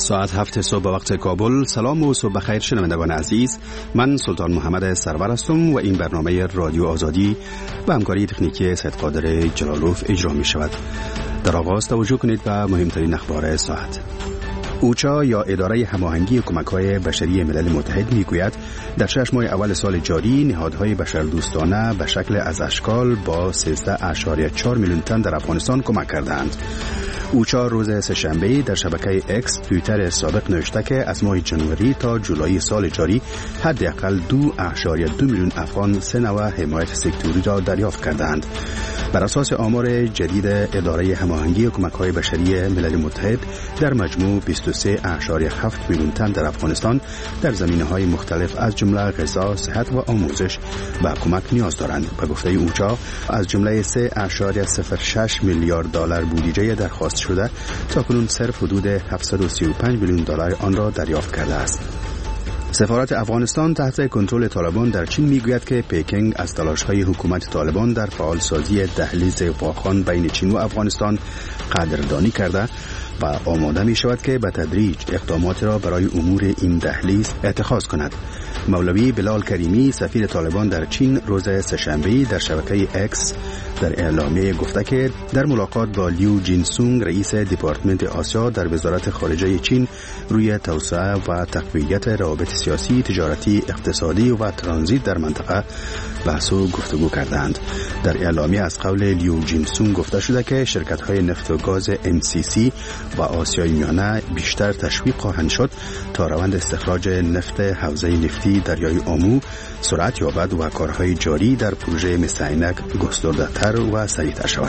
ساعت 7 صبح به وقت کابل. سلام و صبح بخیر شنوندگان عزیز. من سلطان محمد سرور هستم و این برنامه رادیو آزادی و همکاری تکنیکی سید قادر جلالوف اجرا می شود. در آغاز توجه کنید به مهمترین اخبار ساعت. اوچا یا اداره هماهنگی کمک‌های بشری ملل متحد میگوید در 6 ماه اول سال جاری نهادهای بشردوستانه به شکل از اشکال با 13.4 میلیون تن در افغانستان کمک کردند. اوچا روز سه‌شنبه در شبکه اکس توییتر سابق نوشته که از ماه جنوری تا جولای سال جاری حداقل 2.2 میلیون افغان سه نوع حمایت سکتوری را دریافت کردند. بر اساس آمار جدید اداره هماهنگی کمک‌های بشری ملل متحد در مجموع 23.7 میلیون تن در افغانستان در زمینه‌های مختلف از جمله غذا، صحت و آموزش و کمک نیاز دارند. به گفته اوچا از جمله 3.06 میلیارد دلار بودجه درخواست شده تاکنون صرف حدود 735 میلیون دلار آن را دریافت کرده است. سفارت افغانستان تحت کنترل طالبان در چین میگوید که پکینگ از تلاش‌های حکومت طالبان در فعالسازی دهلیز واخان بین چین و افغانستان قدردانی کرده و آماده می شود که به تدریج اقدامات را برای امور این دهلیز اتخاذ کند. مولوی بلال کریمی سفیر طالبان در چین روز سه‌شنبه در شبکه اکس در اعلامیه گفته که در ملاقات با لیو جینسونگ رئیس دپارتمنت آسیا در وزارت خارجه چین روی توسعه و تقویت روابط سیاسی، تجارتی، اقتصادی و ترانزیت در منطقه بحث و گفتگو کردند. در اعلامیه از قول لیو جینسونگ گفته شده که شرکت‌های نفت و گاز MCC و آسیای میانه بیشتر تشویق خواهند شد تا روند استخراج نفت حوزه نفتی دریای آمو سرعت یابد و کارهای جاری در پروژه مثل عینک گسترده‌تر و سریع‌تر شود.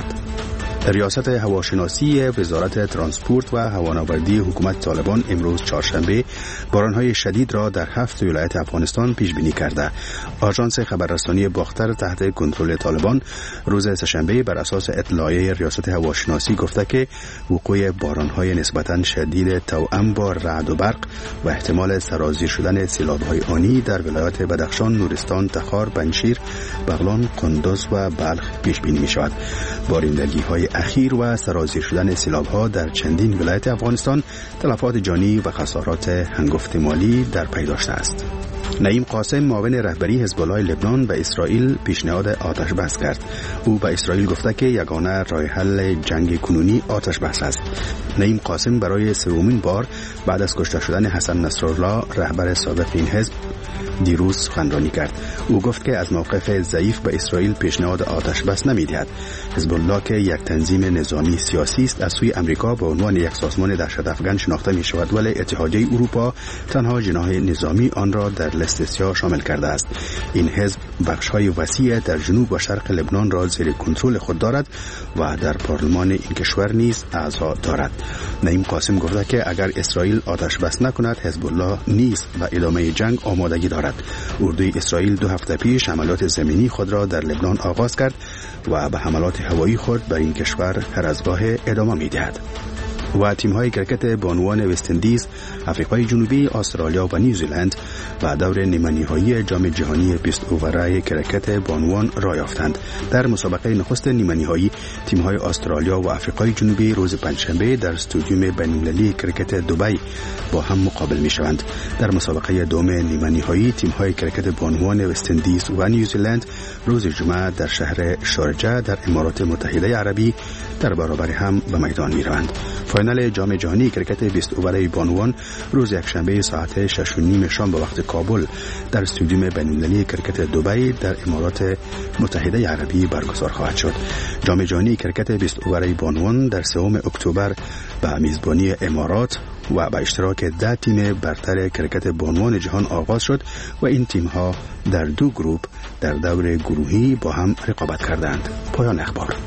ریاست هواشناسی وزارت ترانسپورت و هوانوردی حکومت طالبان امروز چهارشنبه بارانهای شدید را در 7 ولایت افغانستان پیش بینی کرده. آژانس خبررسانی باختر تحت کنترل طالبان روز سه‌شنبه بر اساس اطلاعیه ریاست هواشناسی گفته که وقوع بارانهای نسبتاً شدید توأم با رعد و برق و احتمال سرازیر شدن سیلاب‌های آنی در ولایات بدخشان، نورستان، تخار، پنجشیر، بغلان، قندوز و بلخ پیش بینی می‌شود. بارندگی‌های اخیر و سرازیر شدن سیلاب‌ها در چندین ولایت افغانستان تلفات جانی و خسارات هنگفت مالی در پی داشته است. نعیم قاسم معاون رهبری حزب الله لبنان به اسرائیل پیشنهاد آتش بس کرد. او به اسرائیل گفته که یگانه راه حل جنگ کنونی آتش بس است. نعیم قاسم برای سومین بار بعد از کشته شدن حسن نصرالله رهبر سابق این حزب دیروز سخنرانی کرد. او گفت که از موقف ضعیف به اسرائیل پیشنهاد آتش بس نمی‌دهد. حزب الله که یک تنظیم نظامی سیاسی است از سوی آمریکا به عنوان یک سازمان دهشت افغان شناخته می‌شود، ولی اتحادیه اروپا تنها جناح نظامی آن را در لیست سیاه شامل کرده است. این حزب بخش‌های وسیع در جنوب و شرق لبنان را زیر کنترل خود دارد و در پارلمان این کشور نیز اعضا دارد. نعیم قاسم گفته که اگر اسرائیل آتش بس نکند حزب الله نیز و ادامه جنگ آمادگی دارد. اردوی اسرائیل 2 هفته پیش حملات زمینی خود را در لبنان آغاز کرد و به حملات هوایی خود بر این کشور هر از گاه ادامه می‌دهد. و تیم‌های کرکت بانوان وست اندیز، آفریقای جنوبی، استرالیا و نیوزیلند و دور نیمه‌نهایی جام جهانی 20 اوورای کرکت بانوان را یافتند. در مسابقه نخست نیمه‌نهایی تیم‌های استرالیا و آفریقای جنوبی روز پنجشنبه در استادیوم بین‌المللی کرکت دبی با هم مقابل می‌شوند. در مسابقه دوم نیمه‌نهایی تیم‌های کرکت بانوان وست اندیز و نیوزیلند روز جمعه در شهر شارجه در امارات متحده عربی در برابر هم به میدان می‌روند. فینال جام جهانی کرکت 20 اوورای بانوان روز یکشنبه ساعت 6:30 شام به وقت کابل در استادیوم بین‌المللی کرکت دبی در امارات متحده عربی برگزار خواهد شد. جام جهانی کرکت 20 اوورای بانوان در 3 اکتبر به میزبانی امارات و با اشتراک 10 تیم برتر کرکت بانوان جهان آغاز شد و این تیم‌ها در 2 گروه در دور گروهی با هم رقابت کردند. پایان اخبار.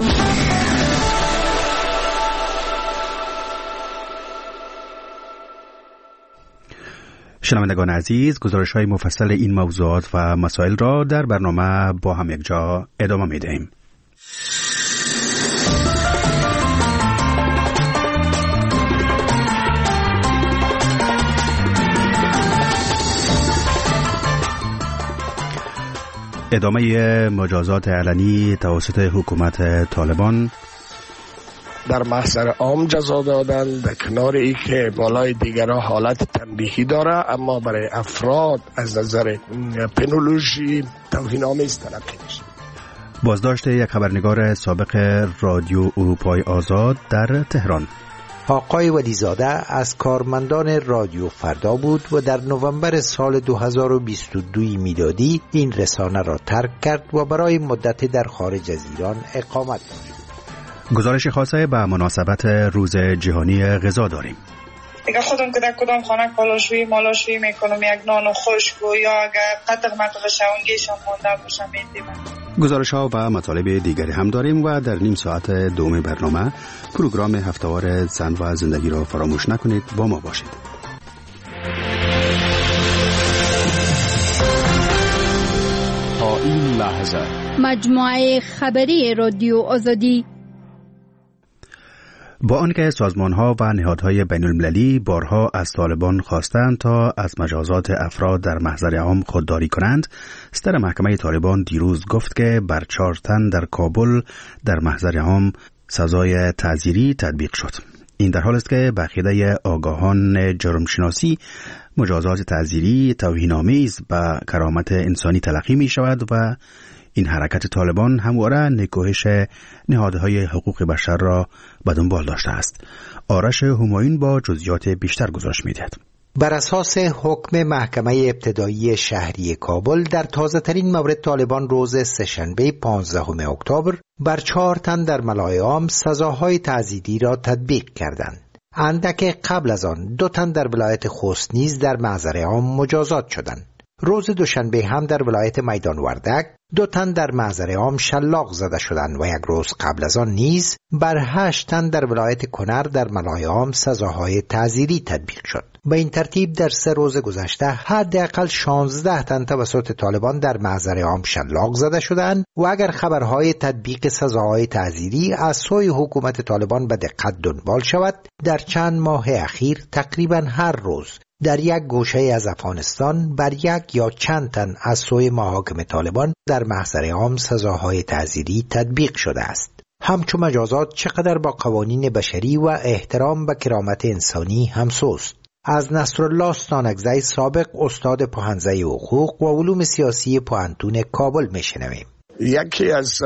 شنوندگان عزیز، گزارش‌های مفصل این موضوعات و مسائل را در برنامه با هم یک جا ادامه می‌دهیم. ادامه مجازات علنی توسط حکومت طالبان در محضر عام جزا دادن، در کنار ای که بالای دیگرها حالت تنبیهی داره، اما برای افراد از نظر پنولوژی توهین‌آمیز تلقی میشه. بازداشت یک خبرنگار سابق رادیو اروپای آزاد در تهران. آقای ولیزاده از کارمندان رادیو فردا بود و در نوامبر سال 2022 میلادی این رسانه را ترک کرد و برای مدتی در خارج از ایران اقامت داشت. گزارش خاصه به مناسبت روز جهانی غذا داریم. اگر خودم که در کدام خانه مالاشویی میکنم، یک نان خشک و یا اگر قطق شونگیشان مانده باشم میدیم. گزارش ها و مطالب دیگری هم داریم و در نیم ساعت دوم برنامه پروگرام هفته‌وار زن و زندگی را فراموش نکنید، با ما باشید. تا این لحظه مجموعه خبری رادیو آزادی. با آنکه سازمان‌ها و نهادهای بین‌المللی بارها از طالبان خواستند تا از مجازات افراد در محضر عام خودداری کنند، صدر محکمه طالبان دیروز گفت که بر 4 تن در کابل در محضر عام سزای تعزیری تطبیق شد. این در حالی است که به عقیده آگاهان جرمشناسی مجازات تعزیری توهین‌آمیز به کرامت انسانی تلقی می شود و این حرکت طالبان همواره نکوهش نهادهای حقوق بشر را به دنبال داشته است. آرش همایون با جزئیات بیشتر گزارش می‌دهد. بر اساس حکم محکمه ابتدایی شهری کابل در تازه ترین مورد، طالبان روز سه‌شنبه 15 اکتبر بر 4 تن در ملأ عام سزاهای تعزیری را تطبیق کردند. اندک قبل از آن 2 تن در ولایت خوست نیز در محضر عام مجازات شدند. روز دوشنبه هم در ولایت میدان وردک 2 تن در محضر عام شلاق زده شدند و یک روز قبل از آن نیز بر 8 تن در ولایت کنر در ملأ عام سزاهای تعزیری تطبیق شد. به این ترتیب در 3 روز گذشته حداقل 16 تن توسط طالبان در محضر عام شلاق زده شدند و اگر خبرهای تطبیق سزاهای تعزیری از سوی حکومت طالبان به دقت دنبال شود، در چند ماه اخیر تقریبا هر روز در یک گوشه از افغانستان بر 1 یا چند تن از سوی محاکم طالبان در محضر عام سزاهای تعزیری تطبیق شده است. همچون مجازات چقدر با قوانین بشری و احترام به کرامت انسانی همسوست. از نصرالله ستانکزی، سابق استاد پوهنځی حقوق و علوم سیاسی پوهنتون کابل میشنویم. یکی از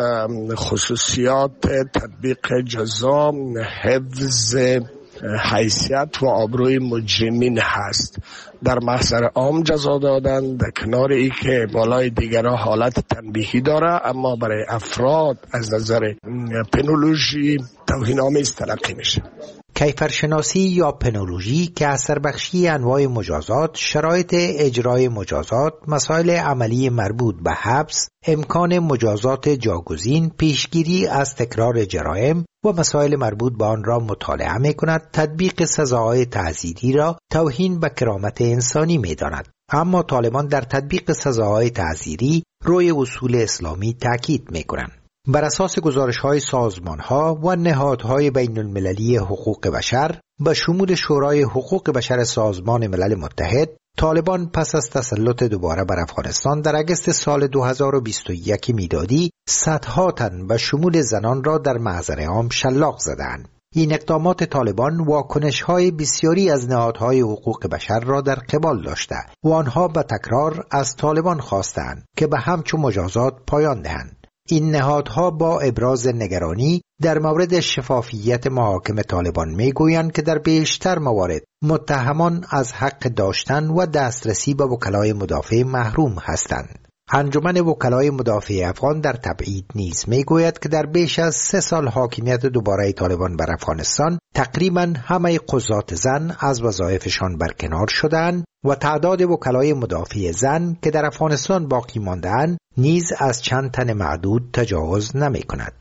خصوصیات تطبیق جزا حفظ حیثیت و آبروی مجرمین هست. در محضر عام جزا دادن، در کنار ای که بالای دیگرها حالت تنبیهی داره، اما برای افراد از نظر پنولوژی توهین‌آمیز تلقی میشه. کیفرشناسی یا پنولوژی که اثر بخشی انواع مجازات، شرایط اجرای مجازات، مسائل عملی مربوط به حبس، امکان مجازات جاگزین، پیشگیری از تکرار جرایم و مسائل مربوط به آن را مطالعه می کند. تطبیق سزاهای تعزیری را توهین به کرامت انسانی می داند. اما طالبان در تطبیق سزاهای تعزیری روی اصول اسلامی تاکید می کنند. بر اساس گزارش‌های سازمان‌ها و نهادهای بین‌المللی حقوق بشر به شمول شورای حقوق بشر سازمان ملل متحد، طالبان پس از تسلط دوباره بر افغانستان در اگست سال 2021 میلادی صدها تن به شمول زنان را در محضر عام شلاق زدند. این اقدامات طالبان واکنش‌های بسیاری از نهادهای حقوق بشر را در قبال داشته و آنها به تکرار از طالبان خواستند که به همچون مجازات پایان دهند. این نهادها با ابراز نگرانی در مورد شفافیت محاکم طالبان میگویند که در بیشتر موارد متهمان از حق داشتن و دسترسی به وکلای مدافع محروم هستند. انجمن وکلای مدافع افغان در تبعید نیز میگوید که در بیش از 3 سال حاکمیت دوباره طالبان بر افغانستان تقریباً همه قضات زن از وظایفشان برکنار شدند و تعداد وکلای مدافع زن که در افغانستان باقی مانده‌اند نیز از چند تن معدود تجاوز نمی‌کند.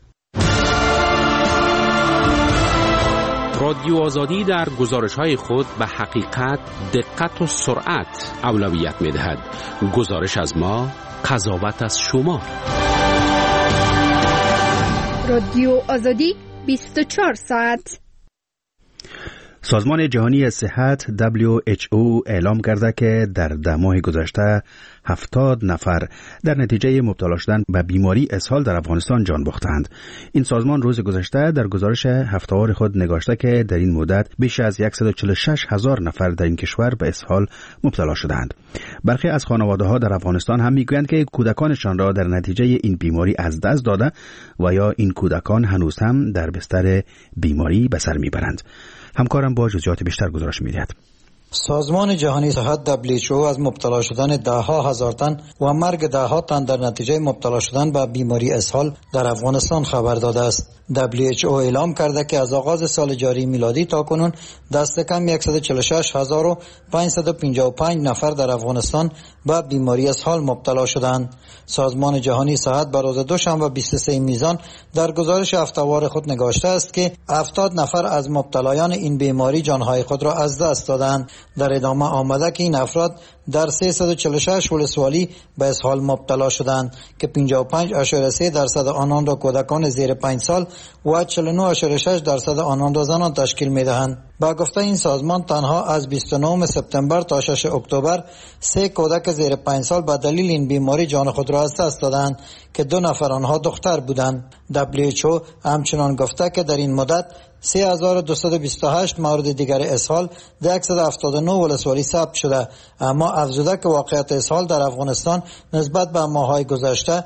رادیو آزادی در گزارش‌های خود به حقیقت، دقت و سرعت اولویت می‌دهد. گزارش از ما، قضاوت از شما. رادیو آزادی 24 ساعت. سازمان جهانی صحت WHO اعلام کرده که در 10 ماه گذشته 70 نفر در نتیجه مبتلا شدن به بیماری اسهال در افغانستان جان باختند. این سازمان روز گذشته در گزارش هفته‌وار خود نگاشته که در این مدت بیش از 146,000 نفر در این کشور به اسهال مبتلا شدند. برخی از خانواده‌ها در افغانستان هم میگویند که کودکانشان را در نتیجه این بیماری از دست داده و یا این کودکان هنوز هم در بستر بیماری به سر میبرند. همکارم با جزئیات بیشتر گزارش می‌دهد. سازمان جهانی صحت WHO از مبتلا شدن ده‌ها هزار تن و مرگ ده‌ها تن در نتیجه مبتلا شدن به بیماری اسهال در افغانستان خبر داده است. WHO اعلام کرده که از آغاز سال جاری میلادی تا کنون دست کم 146,555 نفر در افغانستان به بیماری اسهال مبتلا شدند. سازمان جهانی صحت بر روز دوشنبه 23 میزان در گزارش هفته‌وار خود نگاشته است که 70 نفر از مبتلایان این بیماری جانهای خود را از دست دادند. در ادامه آمده که این افراد در 346 ولسوالی به اسهال مبتلا شدند که 55.3% آنان را کودکان زیر 5 سال و 49.6% آنان را زنان تشکیل می‌دهند. با گفته این سازمان تنها از 29 سپتامبر تا 6 اکتبر 3 کودک زیر 5 سال به دلیل این بیماری جان خود را از دست دادند که 2 نفر آنها دختر بودند. WHO همچنان گفته که در این مدت 3228 مورد دیگر اسهال در 179 ولسوالی ثبت شده، اما افزوده که واقعیت اسهال در افغانستان نسبت به ماه‌های گذشته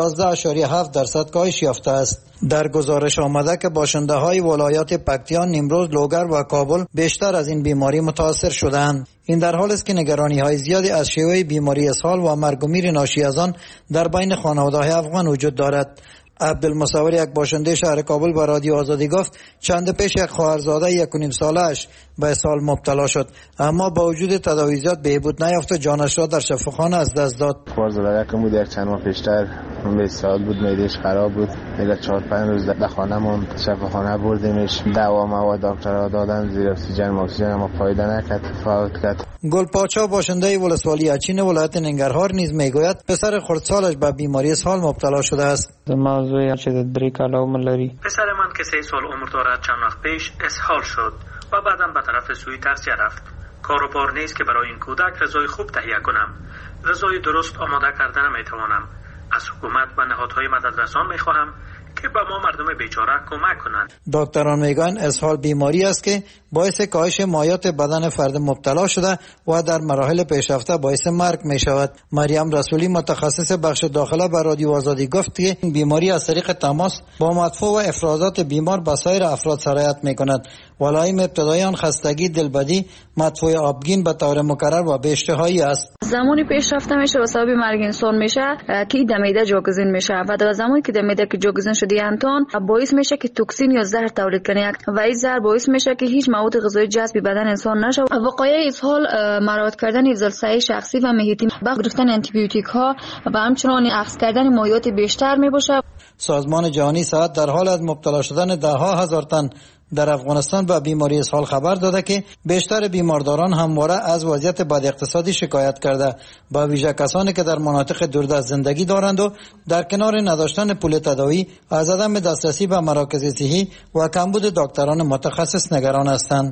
11.7% کاهش یافته است. در گزارش آمده که باشنده‌های ولایات پکتیان، نیمروز، لوگر و کابل بیشتر از این بیماری متاثر شدند. این در حالی است که نگرانی‌های زیادی از شیوع بیماری اسهال و مرگ و میر ناشی از آن در بین خانواده‌های افغان وجود دارد. عبدالمصور، یک باشنده شهر کابل، با رادیو آزادی گفت چند پیش یک خواهرزاده 1.5 ساله‌اش به اسهال مبتلا شد، اما با وجود تداویات بهبود نیافت و جانش را در شفاخانه از دست داد. خواهرزاده که بود یک چند ماه پیشتر 20 سال بود، معده‌اش خراب بود، دیگه 4-5 روز در خانه‌مون شفاخانه بردیمش، دوا مواد دکترها دادن، زیر اکسیژن اما فایده نکرد، فوت کرد. گلپاچا، باشنده ولسوالی اچین ولایت ننگرهار، نیز میگوید پسر خردسالش به بیماری اسهال مبتلا شده است. موضوعی چې د 3 کاله عمر لري. پسر من که 3 سال عمر دارد چند وقت پیش اسهال شد و بعدم به طرف سوی تغذیه رفت. کار و بار نیست که برای این کودک غذای خوب تهیه کنم. غذای درست آماده کرده نمیتوانم. از حکومت و نهادهای مددرسان میخواهم که به ما مردم بیچاره کمک کنند. دکتران میگن اسهال بیماری است که باعث کاهش مایات بدن فرد مبتلا شده و در مراحل پیشرفته باعث مرگ می شود. مریم رسولی، متخصص بخش داخله، به رادیو آزادی گفت که این بیماری از طریق تماس با مدفوع و افرازات بیمار به سایر افراد سرایت می کند. علائم ابتدایی آن خستگی، دلبدی، مدفوع آبگین به طور مکرر و به اشتهایی است. زمانی پیشرفته میشه و سبب مرگ انسان میشه که دمیده جاگزین میشه و در زمانی که دمیده که جاگزین شده انتون باعث میشه که توکسین یا زهر تولید کنه و این زهر باعث میشه که هیچ مواد غذایی جذب بدن انسان نشه. وقایع اسهال مراعات کردن حفظ‌الصحه شخصی و محیطی، گرفتن آنتی بیوتیک ها و همچنین اخذ کردن مایعات بیشتر میباشه. سازمان جهانی صحت در حال از مبتلا شدن ده‌ها هزار تن در افغانستان به بیماری اسهال خبر داده که بیشتر بیمارداران همواره از وضعیت بد اقتصادی شکایت کرده، با ویژه کسانی که در مناطق دوردست زندگی دارند و در کنار نداشتن پول تداوی از عدم دسترسی به مراکز صحی و کمبود دکتران متخصص نگران هستند.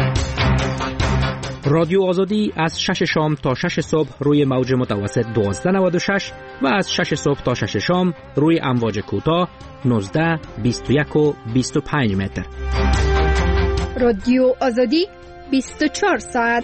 رادیو آزادی از 6 شام تا 6 صبح روی موج متوسط 1296 و از 6 صبح تا 6 شام روی امواج کوتاه 19، 21 و 25 متر. رادیو آزادی 24 ساعت.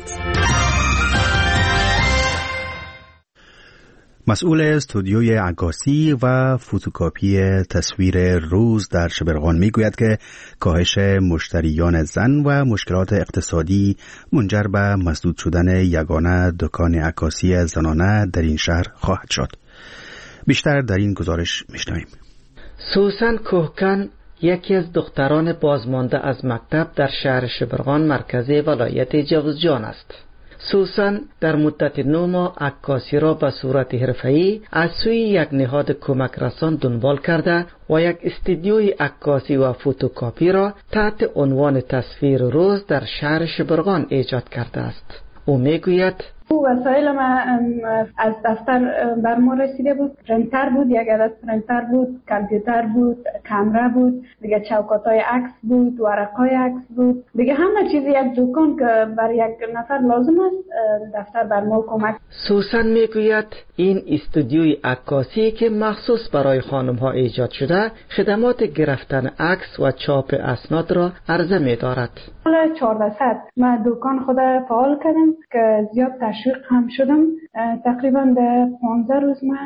مسئول استودیوی عکاسی و فتوکاپی تصویر روز در شبرغان میگوید که کاهش مشتریان زن و مشکلات اقتصادی منجر به مسدود شدن یگانه دکان عکاسی زنانه در این شهر خواهد شد. بیشتر در این گزارش میشنویم. سوسن کوهکن یکی از دختران بازمانده از مکتب در شهر شبرغان مرکز ولایت جوزجان است. سوسن در مدت 9 ماه عکاسی را به صورت حرفه‌ای از سوی یک نهاد کمک رسان دنبال کرده و یک استودیوی عکاسی و فتوکاپی را تحت عنوان تصویر روز در شهر شبرغان ایجاد کرده است. او میگوید وسایل ما از دفتر بر ما رسیده بود. پرینتر بود، یک عدد پرینتر بود، کامپیوتر بود، کامera بود، دیگه چوکاتای عکس بود، ورقای عکس بود، دیگه همه چیز یک دکان که بر یک نفر لازم است دفتر بر ما کمک. سوسن میگوید این استودیوی عکاسی که مخصوص برای خانم ها ایجاد شده خدمات گرفتن عکس و چاپ اسناد را عرضه می‌دارد. حالا 1400 ما دکان خود فعال کردم که زیاد تشویق هم شدم. تقریبا در 15 روز ما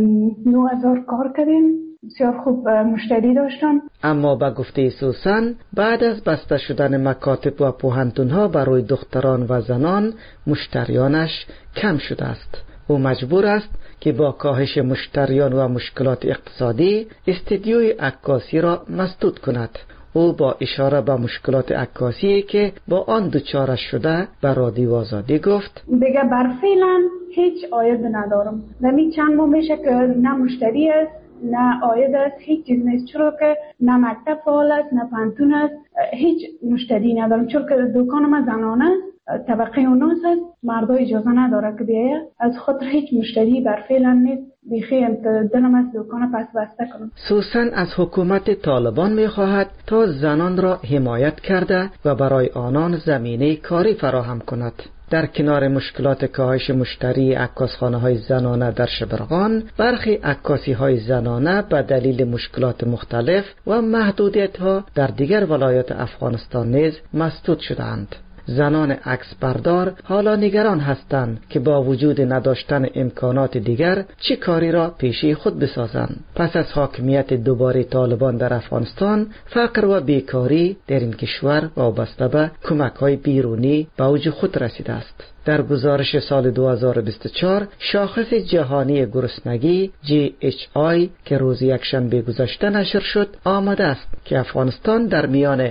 9000 کار کردیم. بسیار خوب مشتری داشتم. اما با گفته سوسن بعد از بسته شدن مکاتب و پوهنتون‌ها برای دختران و زنان مشتریانش کم شده است. او مجبور است که با کاهش مشتریان و مشکلات اقتصادی استودیوی عکاسی را مسدود کند. او با اشاره به مشکلات عکاسی که با آن دچار شده به رادیو آزادی گفت دیگه بر فعلا هیچ عاید ندارم. نمی چند ماه میشه که نه مشتری است نه عاید است، هیچ چیز نیست، چرا که نه مکتب فعال است نه پانتون است، هیچ مشتری ندارم چون که دکان ما زنانه است، طبقه اوناس است، مردا اجازه نداره که بیاید، از خاطر هیچ مشتری بر فعلا نیست. بیخی دلم از دکان پس بسته کنم. سوسن از حکومت طالبان می‌خواهد تا زنان را حمایت کرده و برای آنان زمینه کاری فراهم کند. در کنار مشکلات کاهش مشتری عکاسخانه‌های زنانه در شبرغان، برخی عکاسی‌های زنانه به دلیل مشکلات مختلف و محدودیت‌ها در دیگر ولایات افغانستان نیز مسدود شدند. زنان عکس بردار حالا نگران هستند که با وجود نداشتن امکانات دیگر چه کاری را پیشی خود بسازند. پس از حاکمیت دوباره طالبان در افغانستان، فقر و بیکاری در این کشور وابسته به کمک‌های بیرونی به اوج خود رسیده است. در گزارش سال 2024 شاخص جهانی گرسنگی GHI که روز یکشنبه گذشته نشر شد آمده است که افغانستان در میان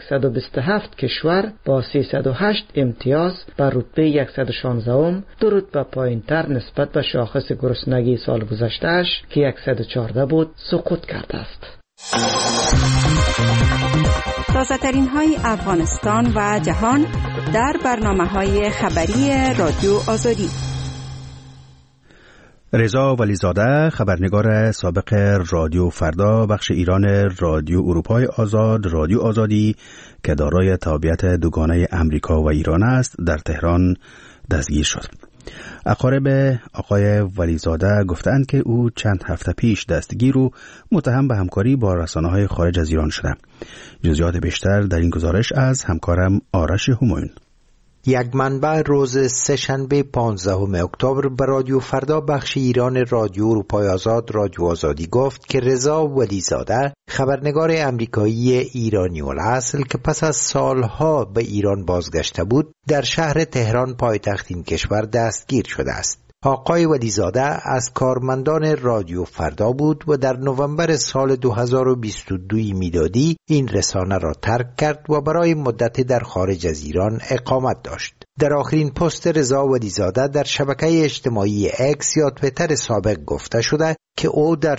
127 کشور با 308 امتیاز بر رتبه 116 دو رتبه پایین‌تر نسبت به شاخص گرسنگی سال گذشته‌اش که 114 بود سقوط کرده است. تازه‌ترین های افغانستان و جهان در برنامه‌های خبری رادیو آزادی. رضا ولیزاده، خبرنگار سابق رادیو فردا بخش ایران رادیو اروپای آزاد رادیو آزادی که دارای تابعیت دوگانه امریکا و ایران است، در تهران دستگیر شد. اقارب آقای ولیزاده گفتند که او چند هفته پیش دستگیر و متهم به همکاری با رسانه‌های خارج از ایران شده. جزئیات بیشتر در این گزارش از همکارم آرش همایون. یک منبع روز سه‌شنبه 15 اکتبر به رادیو فردا بخش ایران رادیو اروپای آزاد رادیو آزادی گفت که رضا ولیزاده، خبرنگار امریکایی ایرانی الاصل که پس از سالها به ایران بازگشته بود، در شهر تهران پایتخت این کشور دستگیر شده است. آقای ولیزاده از کارمندان رادیو فردا بود و در نوامبر سال 2022 میلادی این رسانه را ترک کرد و برای مدتی در خارج از ایران اقامت داشت. در آخرین پست رضا ولیزاده در شبکه اجتماعی اکس یا تویتر سابق گفته شده که او در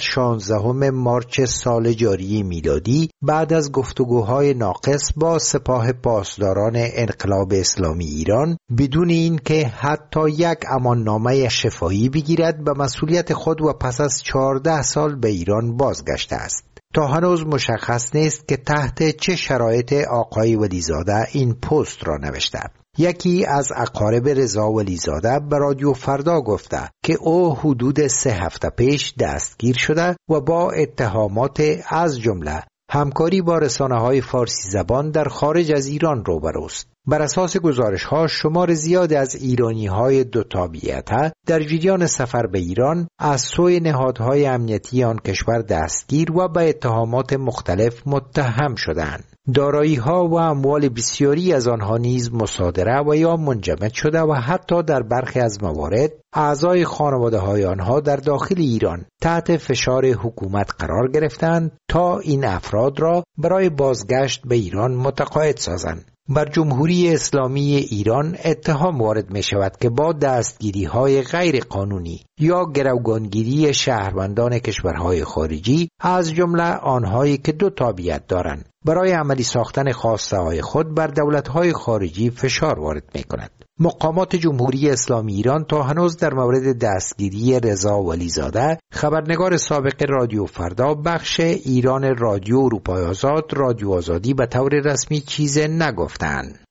16 مارس سال جاری میلادی بعد از گفتگوهای ناقص با سپاه پاسداران انقلاب اسلامی ایران بدون اینکه حتی یک اماننامه شفاهی بگیرد به مسئولیت خود و پس از 14 سال به ایران بازگشته است. تا هنوز مشخص نیست که تحت چه شرایط آقای ولیزاده این پست را نوشته. یکی از اقارب رضا ولیزاده به رادیو فردا گفته که او حدود 3 هفته پیش دستگیر شده و با اتهامات از جمله همکاری با رسانه‌های فارسی زبان در خارج از ایران روبروست. بر اساس گزارش‌ها شمار زیاد از ایرانی‌های دو تابعیت در جریان سفر به ایران از سوی نهادهای امنیتی آن کشور دستگیر و به اتهامات مختلف متهم شدند. دارایی‌ها و اموال بسیاری از آنها نیز مصادره و یا منجمد شده و حتی در برخی از موارد اعضای خانواده‌های آنها در داخل ایران تحت فشار حکومت قرار گرفتند تا این افراد را برای بازگشت به ایران متقاعد سازند. بر جمهوری اسلامی ایران اتهام وارد می شود که با دستگیری‌های غیر قانونی یا گروگانگیری شهروندان کشورهای خارجی از جمله آنهایی که دو تابعیت دارند برای عملی ساختن خواسته‌های خود بر دولت‌های خارجی فشار وارد می کند. مقامات جمهوری اسلامی ایران تا هنوز در مورد دستگیری رضا ولیزاده، خبرنگار سابق رادیو فردا، بخش ایران رادیو اروپای آزاد، رادیو آزادی به طور رسمی چیز نگفتند.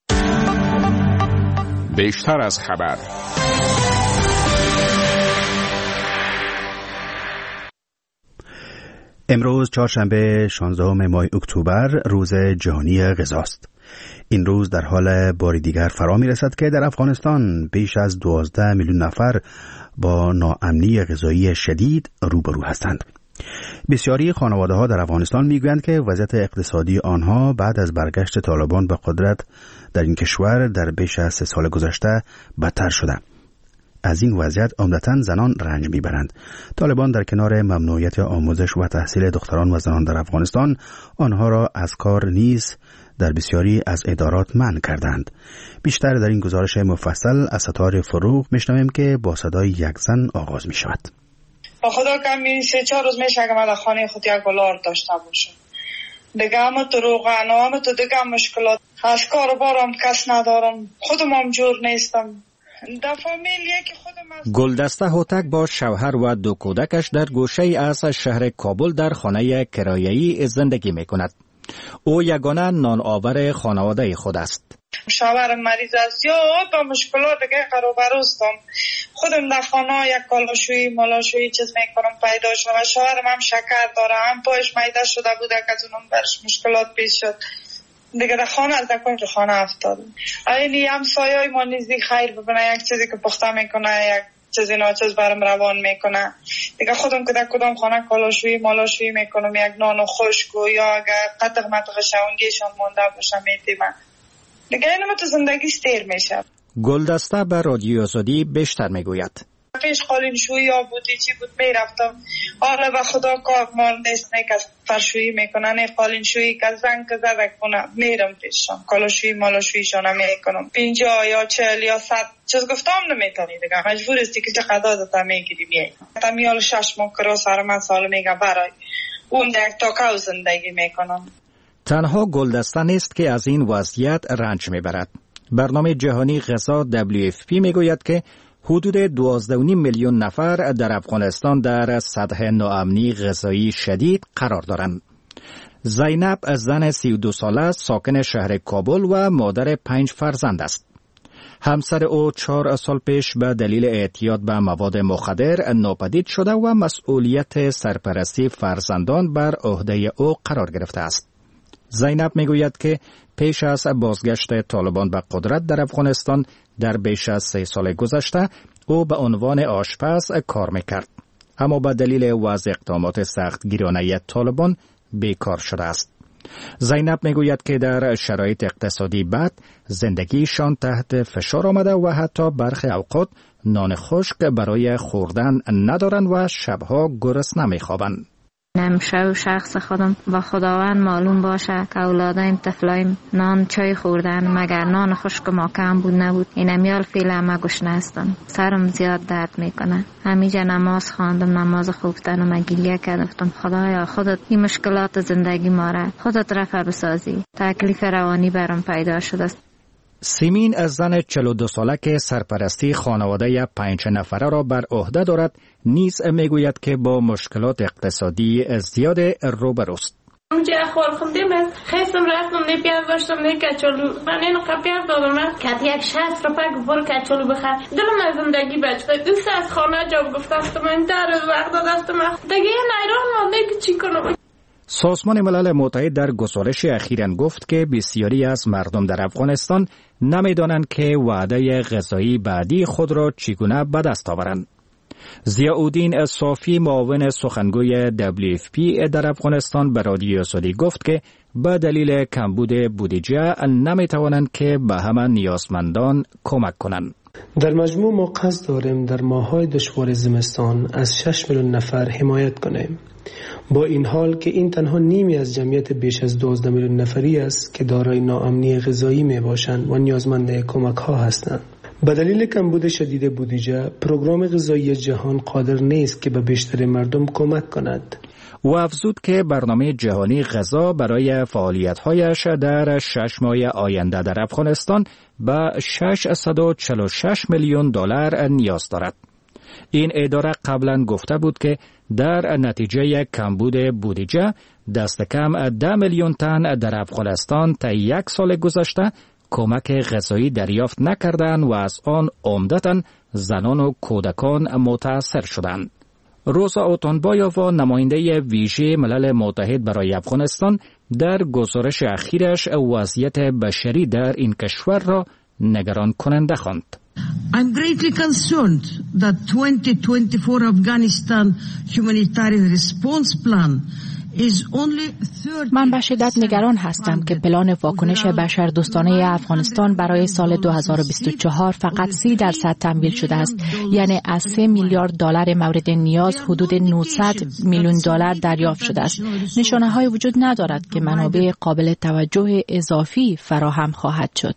بیشتر از خبر. امروز چهارشنبه 16 ماه اکتبر روز جهانی غذاست. این روز در حال باری دیگر فرا می رسد که در افغانستان بیش از 12 میلیون نفر با ناامنی غذایی شدید روبرو هستند. بسیاری خانواده ها در افغانستان می گویند که وضعیت اقتصادی آنها بعد از برگشت طالبان به قدرت در این کشور در بیش از 3 سال گذشته بدتر شده. از این وضعیت عمدتاً زنان رنج میبرند. طالبان در کنار ممنوعیت آموزش و تحصیل دختران و زنان در افغانستان، آنها را از کار نیز در بسیاری از ادارات منع کردند. بیشتر در این گزارش مفصل از ستاره فروغ میشنویم که با صدای یک زن آغاز می شود. با خدا کمی 3-4 روز میشه که من در خانه خود یک دلار داشته باشم. دیگه همه تو روغن و همه تو دیگه مشکلات. از کار بارم کس ندارم. خودم هم جور نیستم. در فامیلیه که خودم گلدسته هوتک با شوهر و 2 کودکش در گوشه از شهر کابل در خانه کرایه‌ای زندگی میکند. او یگانه نان آور خانواده خود است. شوهر مریض است یا با مشکلات دیگه قروبروستم. خودم در خانه یک کالاشویی مالاشویی چیز میکنم پیدا شد و شوهرم هم شکر داره، هم پایش میده شده بوده که از اونم برش مشکلات پیش شد. دیگه در خانه از در خانه افتاد. اینی همسایه‌ای ما نزدیک خیر ببینه، یک چیزی که پخته میکنه، یک چیزی ناچیز برام روان میکنه. دیگه خودم که در کدام خانه کالاشویی مالاشویی میکنم، یک نان خشک و یا اگر قطق مطق شونگیشان مونده باشم میتیمم. دیگه اینم تو زندگی ستیر میشه. گلدسته به رادیو آزادی بیشتر میگوید. پیش قالین شویی ها بودی چی بود میرفتم، حالا به خدا کار مال نیست که فرشویی میکنن، نه قالین شویی که زنگ که زده کنه میرم پیشم، کالاشویی مالاشوییشان میکنم. 50 یا 40 یا 100 چیز گفتم نمیتونی دیگه، مجبور استی که چه قضا داده میگیری میای. تمیال 6 ماه کرا سر من سال میگه برای اون یک تاکاو زندگی میکنم. تنها گلدسته نیست که از این وضعیت رنج میبرد. برنامه جهانی غذا WFP میگوید که حدود 12.5 میلیون نفر در افغانستان در سطح ناامنی غذایی شدید قرار دارند. زینب زن 32 ساله ساکن شهر کابل و مادر 5 فرزند است. همسر او 4 سال پیش به دلیل اعتیاد به مواد مخدر ناپدید شده و مسئولیت سرپرستی فرزندان بر عهده او قرار گرفته است. زینب میگوید که پیش از بازگشت طالبان به قدرت در افغانستان در بیش از 3 سال گذشته او به عنوان آشپز کار میکرد، اما به دلیل وضع اقدامات سختگیرانه طالبان بیکار شده است. زینب میگوید که در شرایط اقتصادی بد زندگیشان تحت فشار آمده و حتی برخی اوقات نان خشک برای خوردن ندارند و شبها گرسنه میخوابند. نمیشه و شخص خودم با خداوند معلوم باشه که اولادایم طفلایم نان چای خوردن، مگر نان خشک ما کم بود نبود. این امیال فیل همه گشنه هستن، سرم زیاد درد میکنه. همیجا نماز خواندم، نماز خوفتن و مگیلیه کردم خدایا خودت این مشکلات زندگی ما را خودت رفع بسازی. تکلیف روانی برام پیدا شده است. سیمین از زن 42 ساله که سرپرستی خانواده 5 نفره را بر عهده دارد نیز میگوید که با مشکلات اقتصادی زیاد روبروست. اونجا اخوال خوندیم خیستم رفتم نی پیاز داشتم نی کچولو من اینو پیاز دادم کت یک 60 روپیه بر کچولو بخر دلم از زندگی بچه دوست از خانه جا گفتم من در وقت دادم دیگه نیران مونده که چی کنم. سازمان ملل متحد در گزارش اخیراً گفت که بسیاری از مردم در افغانستان نمی‌دانند که وعده غذایی بعدی خود را چگونه به دست آورند. ضیاءالدین صافی معاون سخنگوی WFP در افغانستان به رادیو آزادی گفت که به دلیل کمبود بودجه نمی‌توانند که به همه نیازمندان کمک کنند. در مجموع ما قصد داریم در ماه‌های دشوار زمستان از 6 میلیون نفر حمایت کنیم. با این حال که این تنها نیمی از جمعیت بیش از 12 میلیون نفری است که دارای ناامنی غذایی می باشند و نیازمند کمک ها هستند. به دلیل کمبود شدید بودجه، پروگرام غذایی جهان قادر نیست که به بیشتر مردم کمک کند. و افزود که برنامه جهانی غذا برای فعالیت‌هایش در 6 ماه آینده در افغانستان به 646 میلیون دلار نیاز دارد. این اداره قبلا گفته بود که در نتیجه کمبود بودجه دست کم 10 میلیون تن در افغانستان تا 1 سال گذشته کمک غذایی دریافت نکردند و از آن عمدتاً زنان و کودکان متاثر شدند. روزا اوتونبایووا نماینده ویژه ملل متحد برای افغانستان در گزارش اخیرش وضعیت بشری در این کشور را نگران کننده خواند. I'm greatly concerned that 2024 Afghanistan humanitarian response plan من به شدت نگران هستم که پلان واکنش بشردوستانه افغانستان برای سال 2024 فقط 30% تمویل شده است، یعنی از 3 میلیارد دلار مورد نیاز حدود 900 میلیون دلار دریافت شده است. نشانه‌های وجود ندارد که منابع قابل توجه اضافی فراهم خواهد شد.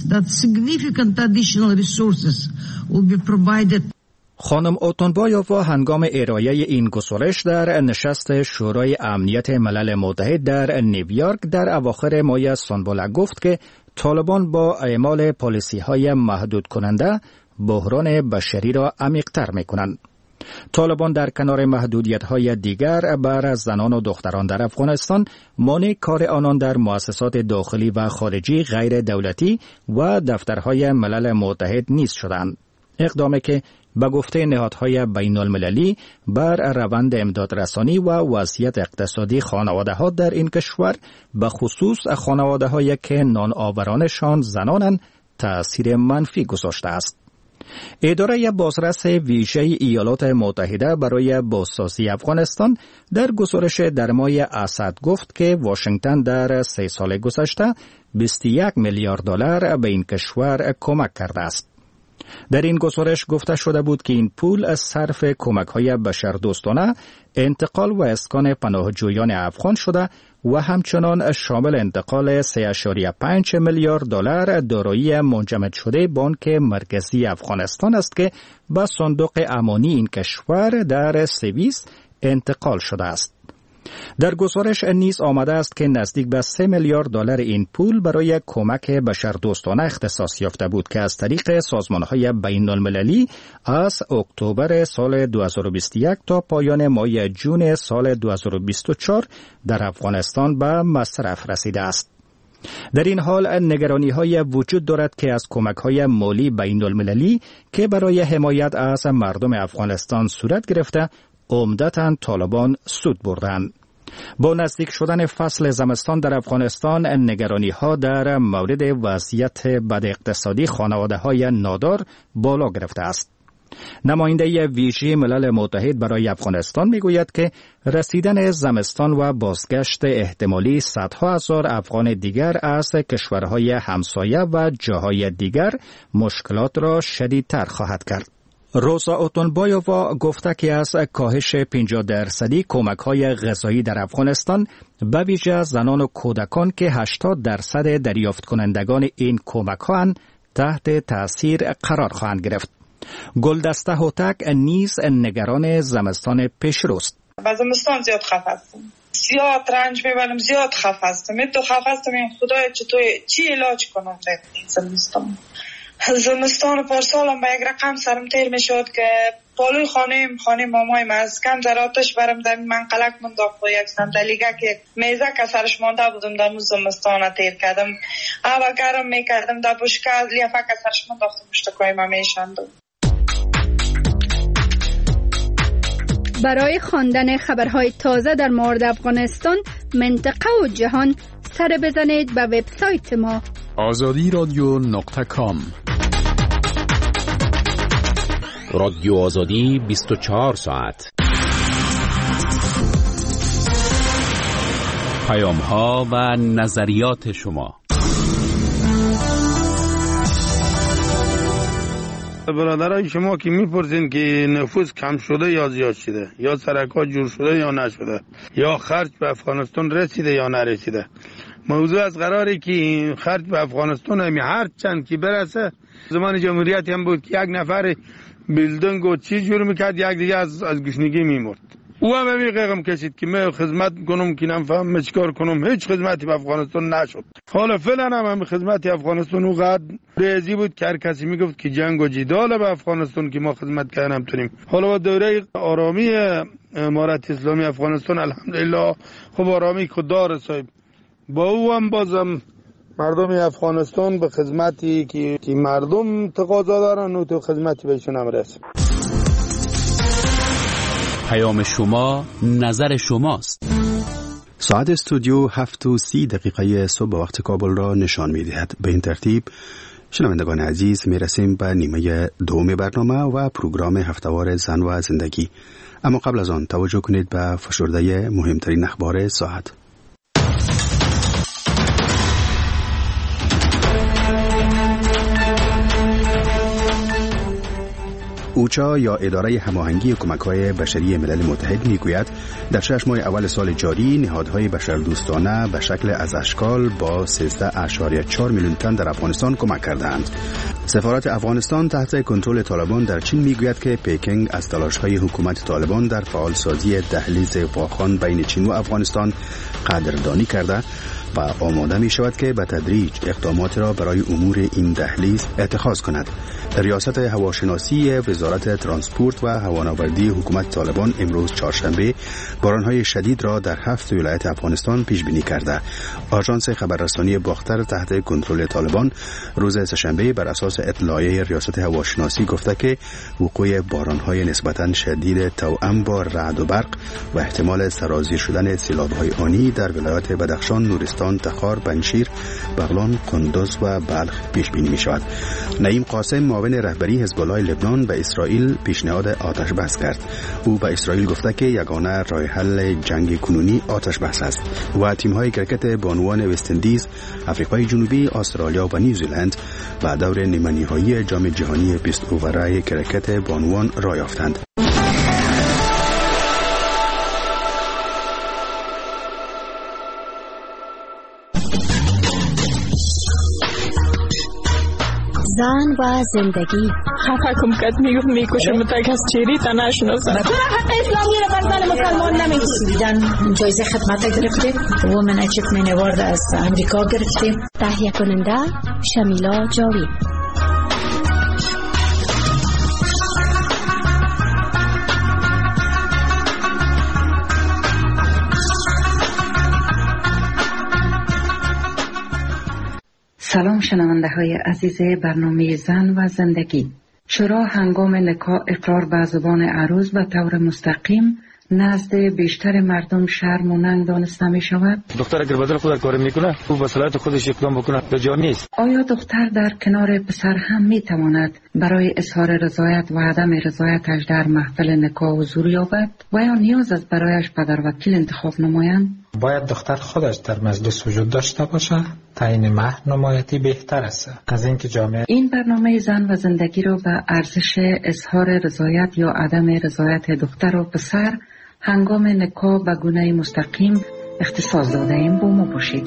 خانم اوتونبایووا هنگام ارائه این گزارش در نشست شورای امنیت ملل متحد در نیویورک در اواخر ماه سنبله گفت که طالبان با اعمال پالیسی‌های محدود کننده بحران بشری را عمیق‌تر می‌کنند. طالبان در کنار محدودیت‌های دیگر بر زنان و دختران در افغانستان مانع کار آنان در مؤسسات داخلی و خارجی غیر دولتی و دفترهای ملل متحد نیز شدند. اقدامی که به گفته نهادهای بین المللی بر روند امدادرسانی و وضعیت اقتصادی خانواده‌ها در این کشور به خصوص خانواده‌هایی که نان آورانشان زنانند تأثیر منفی گذاشته است. اداره بازرس ویژه ایالات متحده برای بازسازی افغانستان در گزارش در ماه اسد گفت که واشنگتن در 3 سال گذشته 21 میلیارد دلار به این کشور کمک کرده است. در این گزارش گفته شده بود که این پول از صرف کمک‌های بشردوستانه، انتقال و اسکان پناهجویان افغان شده و همچنان شامل انتقال 3.5 میلیارد دلار دارایی منجمد شده بانک مرکزی افغانستان است که به صندوق امانی این کشور در سوئیس انتقال شده است. در گزارش نیز آمده است که نزدیک به 3 میلیارد دلار این پول برای کمک بشردوستانه اختصاص یافته بود که از طریق سازمان‌های بین المللی از اکتبر سال 2021 تا پایان ماه جون سال 2024 در افغانستان به مصرف رسیده است. در این حال نگرانی‌های وجود دارد که از کمک‌های مالی بین المللی که برای حمایت از مردم افغانستان صورت گرفته عمدتاً طالبان سود بردند. با نزدیک شدن فصل زمستان در افغانستان نگرانی‌ها در مورد وضعیت بد اقتصادی خانواده‌های نادار بالا گرفته است. نماینده ویژه ملل متحد برای افغانستان میگوید که رسیدن زمستان و بازگشت احتمالی صدها هزار افغان دیگر از کشورهای همسایه و جاهای دیگر مشکلات را شدیدتر خواهد کرد. روزا اوتونبایووا گفته که از کاهش 50% کمک‌های غذایی در افغانستان به ویژه زنان و کودکان که 80% دریافت کنندگان این کمک‌ها تحت تأثیر قرار خواهند گرفت. گلدسته هوتک نیز نگران زمستان پیشروست. با زمستان زیاد خفه هستم، زیاد رنج میبرم، زیاد خفه هستم. تو خفه هستم این خدای چی علاج کنم در زمستان. زمستان پارسالم به یک رقم سرم تیر می شد که پالوی خانه مامایم از کم زراتش برم در منقلک منداخت و یک صندلیگه که میزه که سرش مانده بودم در اون زمستان تیر کردم. اول گرم می کردم در بشکه از لیفه که سرش منداخت مشتکای ما می شندم. برای خواندن خبرهای تازه در مورد افغانستان، منطقه و جهان سر بزنید به وبسایت ما azadiradyo.com. رادیو آزادی 24 ساعت. پیام‌ها و نظریات شما. برادرای شما که میپرسین که نفوذ کم شده یا زیاد شده، یا سرکات جور شده یا نشده، یا خرج به افغانستان رسیده یا نرسیده، موضوع از قراری که خرج به افغانستان هر چند که برسه، زمان جمهوریت هم بود که یک نفر بیلدنگ و چیز جور میکرد، یک دیگه از گشنگی میمرد. او هم میگم کشید که من خدمت کنم که نفهم چیکار کنم. هیچ خدمتی به افغانستان نشد. حالا فعلا هم خدمتی افغانستان اونقدر ریزی بود که هر کسی میگفت که جنگ و جدال به افغانستان که ما خدمت کردن تونیم. حالا با دوره آرامی امارت اسلامی افغانستان الحمدلله خب آرامی خوددار صاحب، با او هم بازم مردم افغانستان به خدمتی که مردم تقاضا دارن و تو خدمتی بهشون هم رسید. پیام شما، نظر شماست. ساعت استودیو 7:30 صبح وقت کابل را نشان می‌دهد. به این ترتیب شنوندگان عزیز میرسیم به نیمه دوم برنامه و پروگرام هفتهوار زن و زندگی. اما قبل از آن توجه کنید به فشرده مهمترین اخبار ساعت. اوچا یا اداره هماهنگی کمک‌های بشری ملل متحد میگوید در 6 ماه اول سال جاری نهادهای بشردوستانه به شکل از اشکال با 13.4 میلیون تن در افغانستان کمک کردند. سفارت افغانستان تحت کنترل طالبان در چین میگوید که پکینگ از تلاش‌های حکومت طالبان در فعالسازی دهلیز واخان بین چین و افغانستان قدردانی کرده و آماده می شود که به تدریج اقدامات را برای امور این دهلیز اتخاذ کند. ریاست هواشناسی وزارت ترانسپورت و هوانوردی حکومت طالبان امروز چهارشنبه بارانهای شدید را در 7 ولایت افغانستان پیش بینی کرده. آژانس خبررسانی باختر تحت کنترل طالبان روز سه‌شنبه بر اساس اطلاعیه ریاست هواشناسی گفته که وقوع بارانهای نسبتاً شدید توأم با رعد و برق و احتمال سرازیر شدن سیلاب‌های آنی در ولایات بدخشان، نورستان، تخار، پنجشیر، بغلان، کندوز و بلخ پیش بینی می شود. نعیم قاسم معاون رهبری حزب الله لبنان به اسرائیل پیشنهاد آتش بس کرد. او به اسرائیل گفته که یگانه راه حل جنگ کنونی آتش بس است و تیم‌های کرکت بانوان وست اندیز، آفریقای جنوبی، استرالیا و نیوزیلند و دور نیمه‌نهایی جام جهانی 20 اوورای کرکت بانوان راه یافتند. زن و زندگی. خفه کم کت میکشم تک از چیری تا نشناسم. تو حق اسلامی رو بر زن مسلمان نمیگیری. جایزه خدمت گرفتیم. وومن اچیومنت اوارد از امریکا گرفتیم. تهیه کننده شمیلا جاوید. سلام شنونده های عزیز برنامه زن و زندگی. چرا هنگام نکاح اقرار به زبان عروس به طور مستقیم نزد بیشتر مردم شرم و ننگ دانسته می شود؟ دختر اگر بدل خود کار میکنه او به صلاحیت خودش اقدام بکنه به جا نیست. آیا دختر در کنار پسر هم می تواند برای اظهار رضایت و عدم رضایتش در محفل نکاح حضور یابد و یا نیاز است برایش پدر وکیل انتخاب نمایند؟ باید دختر خودش در مجلس وجود داشته باشه. تعیین مهر نمایتی بهتر است از اینکه جامعه. این برنامه زن و زندگی را به ارزش اظهار رضایت یا عدم رضایت دختر و پسر هنگام نکاح به گونه مستقیم اختصاص داده ایم. با ما باشید.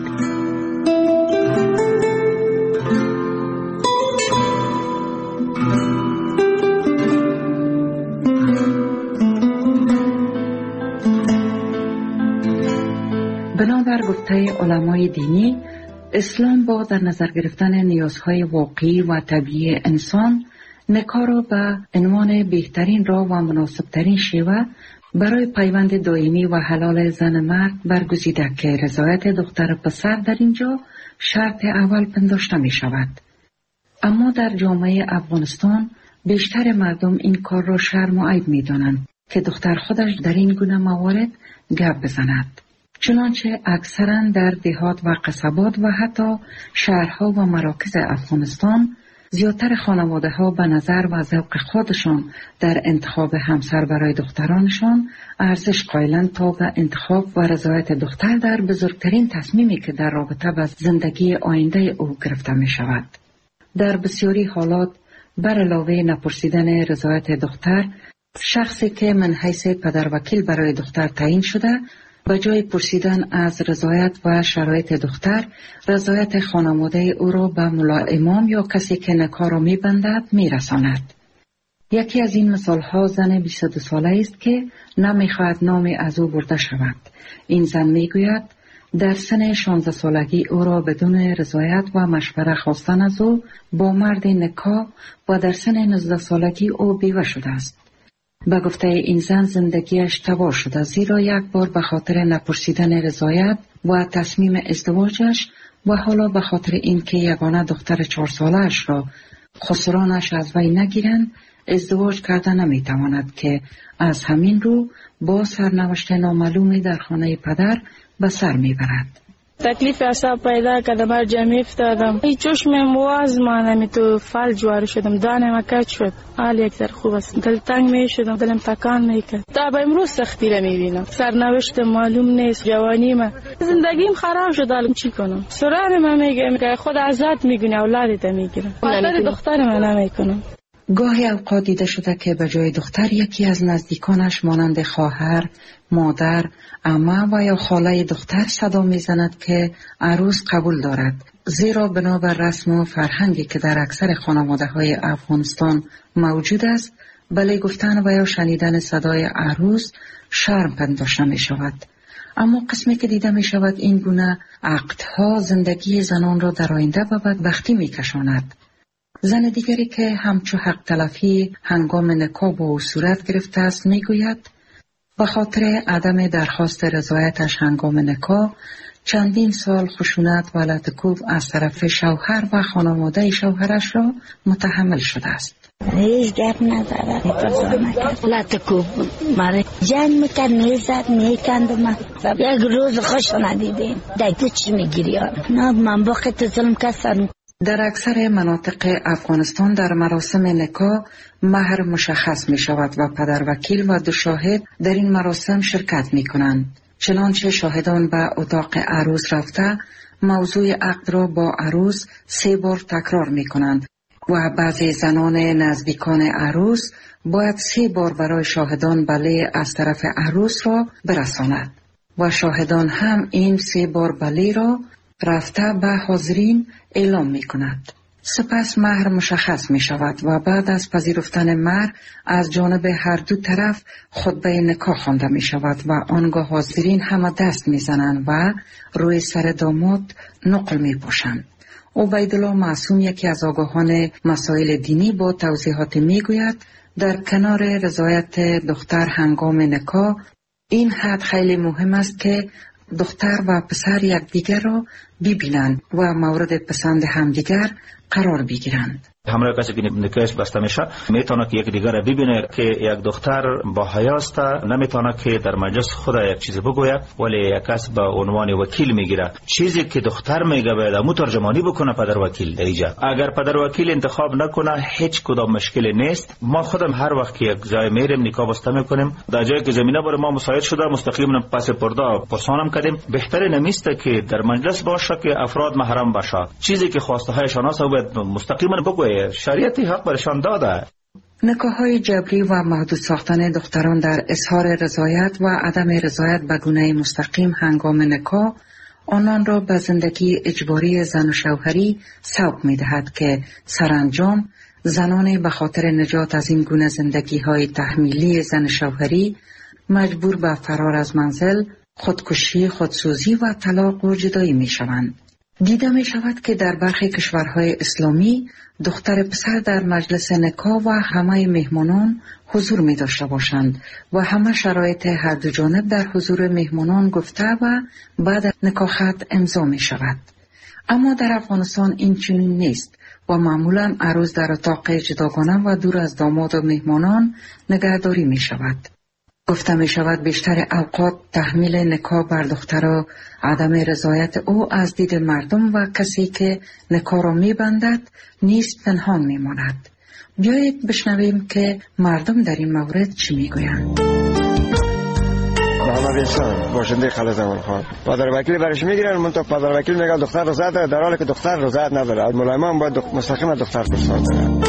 بنابر گفته علمای دینی، اسلام با در نظر گرفتن نیازهای واقعی و طبیعی انسان نکاح را به عنوان بهترین راه و مناسبترین شیوه برای پیوند دائمی و حلال زن مرد برگزیده که رضایت دختر و پسر در اینجا شرط اول پنداشته می شود. اما در جامعه افغانستان بیشتر مردم این کار را شرم و عیب می دانند که دختر خودش در این گونه موارد گپ بزند. چنانچه اکثرا در دهات و قصبات و حتی شهرها و مراکز افغانستان زیادتر خانواده ها به نظر و ذوق خودشان در انتخاب همسر برای دخترانشان ارزش قائلند تا به انتخاب و رضایت دختر در بزرگترین تصمیمی که در رابطه با زندگی آینده او گرفته می شود. در بسیاری حالات بر علاوه نپرسیدن رضایت دختر، شخصی که من حیث پدر وکیل برای دختر تعیین شده به جای پرسیدن از رضایت و شرایط دختر، رضایت خانواده او را به ملا امام یا کسی که نکاح را می‌بندد می‌رساند. یکی از این مثالها زن 22 ساله است که نمیخواهد نام از او برده شود. این زن میگوید در سن 16 سالگی او را بدون رضایت و مشوره خواستن از او با مرد نکاح و در سن 19 سالگی او بیوه شده است. به گفته این زن زندگیش تباه شده، زیرا یک بار به خاطر نپرسیدن رضایت و تصمیم ازدواجش و حالا به خاطر اینکه یگانه دختر 4 سالش را خسرانش از وی نگیرند ازدواج کرده نمیتواند که از همین رو با سرنوشت نامعلومی در خانه پدر به سر میبرد. تکلیف اعصاب پیدا کردم، بر جمعی افتادم، هیچ چشمم واز مانم، تو فلج وارد شدم، دانم کج شد، حال یک ذره خوب است، دل تنگ می شدم، دلم تکان میکرد. تا به امروز سختی را میبینم، سرنوشت معلوم نیست، جوانی ما زندگیم خراب شد، حالا چی کنم؟ سران من میگم که خود آزاد میگونه، اولادت میگیرم، خاطر دختر من نمیکنم. گاهی اوقات دیده شده که به جای دختر یکی از نزدیکانش مانند خواهر، مادر، عمه و یا خاله دختر صدا میزند که عروس قبول دارد، زیرا بنابر رسم و فرهنگی که در اکثر خانواده های افغانستان موجود است، بله گفتن و یا شنیدن صدای عروس شرم پنداشته می شود. اما قسمی که دیده می شود این گونه عقدها زندگی زنان را در آینده به بدبختی می کشاند. زن دیگری که همچو حق تلفی هنگام نکاح با او صورت گرفته است میگوید به خاطر عدم درخواست رضایتش هنگام نکاح چندین سال خشونت و لطکوب از طرف شوهر و خانواده شوهرش را متحمل شده است. هیچ گپ نداره، لطکوب ماره جنگ میکرد، میزد، میکند. یک روز خوش ندیدیم دیگه چی میگیری؟ نه من باقی ظلم کسان. در اکثر مناطق افغانستان در مراسم نکاح مهر مشخص می شود و پدر وکیل و 2 شاهد در این مراسم شرکت می کنند. چنانچه شاهدان به اتاق عروس رفته موضوع عقد را با عروس 3 بار تکرار می کنند و بعضی زنان نزدیکان عروس باید 3 بار برای شاهدان بله از طرف عروس را برساند و شاهدان هم این 3 بار بله را رفته به حاضرین اعلام می کند. سپس مهر مشخص می شود و بعد از پذیرفتن مهر از جانب هر دو طرف خطبه نکاح خوانده می شود و آنگاه حاضرین همه دست می زنند و روی سر داماد نقل می پوشند. عبیدالله معصوم یکی از آگاهان مسائل دینی با توضیحات می گوید در کنار رضایت دختر هنگام نکاح این حد خیلی مهم است که دختر و پسر یکدیگر را ببینند و مورد پسند همدیگر قرار بگیرند. همراه کسی که نکاحش بسته میشه میتونه که یک دیگر را ببینه که یک دختر با حیاست، نمیتونه که در مجلس خود یک چیزی بگوید ولی یک کس به عنوان وکیل میگیره. چیزی که دختر میگه باید مترجمانی بکنه پدر وکیل در اینجا. اگر پدر وکیل انتخاب نکنه هیچ کدام مشکلی نیست. ما خودم هر وقت که یک جای میریم نکاح بسته میکنیم در جایی که زمینه برای ما مساعد شده مستقیما پس پرده پرسانم کردیم. بهتره نمیسته که در مجلس باشه که افراد محرم باشه. چیزی که خواسته هایشان است باید مستقیما بگوید. شریعتی حق برشان داده. نکاح‌های جبری و محدود ساختن دختران در اظهار رضایت و عدم رضایت به گونه مستقیم هنگام نکاح آنان را به زندگی اجباری زن و شوهری سوق می‌دهد که سرانجام زنان به خاطر نجات از این گونه زندگی‌های تحمیلی زن شوهری مجبور به فرار از منزل، خودکشی، خودسوزی و طلاق و جدایی می‌شوند. دیده می شود که در برخی کشورهای اسلامی دختر پسر در مجلس نکاح و همه مهمانان حضور می داشته باشند و همه شرایط هر دو جانب در حضور مهمانان گفته و بعد نکاح خط امضا می شود. اما در افغانستان این چنین نیست و معمولا عروس در اتاق جداگانه و دور از داماد و مهمانان نگهداری می شود. گفته می شود بیشتر اوقات تحمیل نکاح بر دختر عدم رضایت او از دید مردم و کسی که نکاح را می بندد نیست پنهان می ماند. بیایید بشنویم که مردم در این مورد چی می گویند. محمد انسان باشنده خالد اولخان پدر وکیل برش میگیرن منتها پدر وکیل میگه دختر رضایت داره در حالی که دختر رضایت نداره. از ملایمان باید مستقیما دختر پرسان کنه.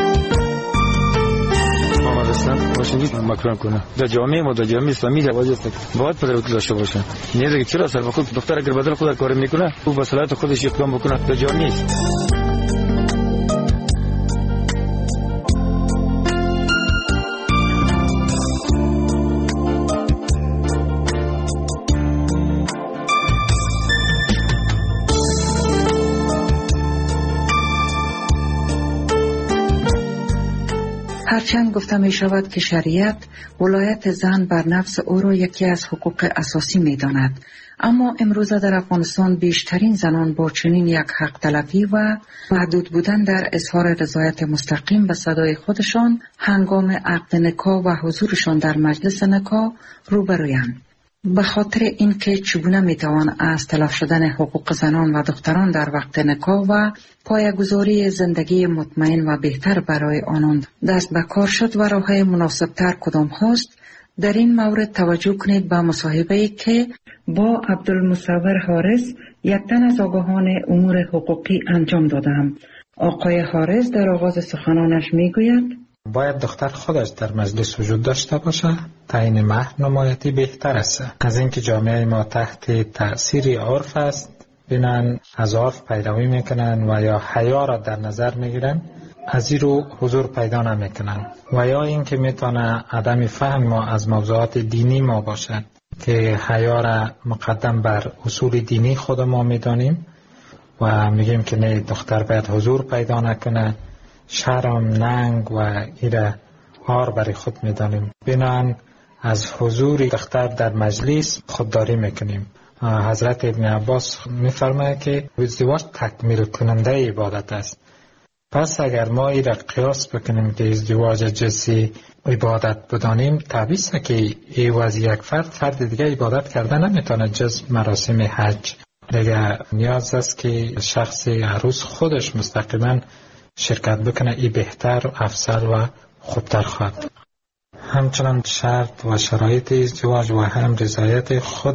باشندید مکرم کنه در جامعه ما در جامعه اسلامی واجب است باید پدر وکیل داشته باشه. نیازه که چرا سر خود دختر اگر بدل خود کار میکنه او به صلاحیت خودش اقدام بکنه در جامعه است. هرچند گفته می شود که شریعت ولایت زن بر نفس او را یکی از حقوق اساسی می داند، اما امروزه در افغانستان بیشترین زنان با چنین یک حق تلفی و محدود بودن در اظهار رضایت مستقیم به صدای خودشان هنگام عقد نکاح و حضورشان در مجلس نکاح روبرویند. به خاطر اینکه چگونه میتوان از تلف شدن حقوق زنان و دختران در وقت نکاح و پایه‌گذاری زندگی مطمئن و بهتر برای آنان دست به کار شد و راه‌های مناسب‌تر کدام هاست، در این مورد توجه کنید به مصاحبه‌ای که با عبدالمصور حارث یک تن از آگاهان امور حقوقی انجام دادم. آقای حارث در آغاز سخنانش میگوید باید دختر خودش در مجلس وجود داشته باشه، تعیین مهر نمایتی بهتر است. از اینکه جامعه ما تحت تأثیر عرف است، بینن از عرف پیروی میکنن و یا حیا را در نظر میگیرن، از این رو حضور پیدا نمیکنن، و یا اینکه میتونه عدم فهم ما از موضوعات دینی ما باشد که حیا را مقدم بر اصول دینی خود ما میدانیم و میگیم که نه، دختر باید حضور پیدا نکنه، شرم، ننگ و ایره عار برای خود میدانیم. بنان از حضور دختر در مجلس خودداری میکنیم. حضرت ابن عباس میفرماید که ازدواج تکمیل کننده عبادت است. پس اگر ما ایره قیاس بکنیم که ازدواج جنسی عبادت بدانیم، طبیعی است که ایواز یک فرد دیگه عبادت کرده نمیتونه جز مراسم حج. دیگه نیاز است که شخص عروس خودش مستقیما شرکت بکنه، ای بهتر، افضل و خوبتر خواهد. همچنان شرط و شرایط ازدواج و هم رضایت خود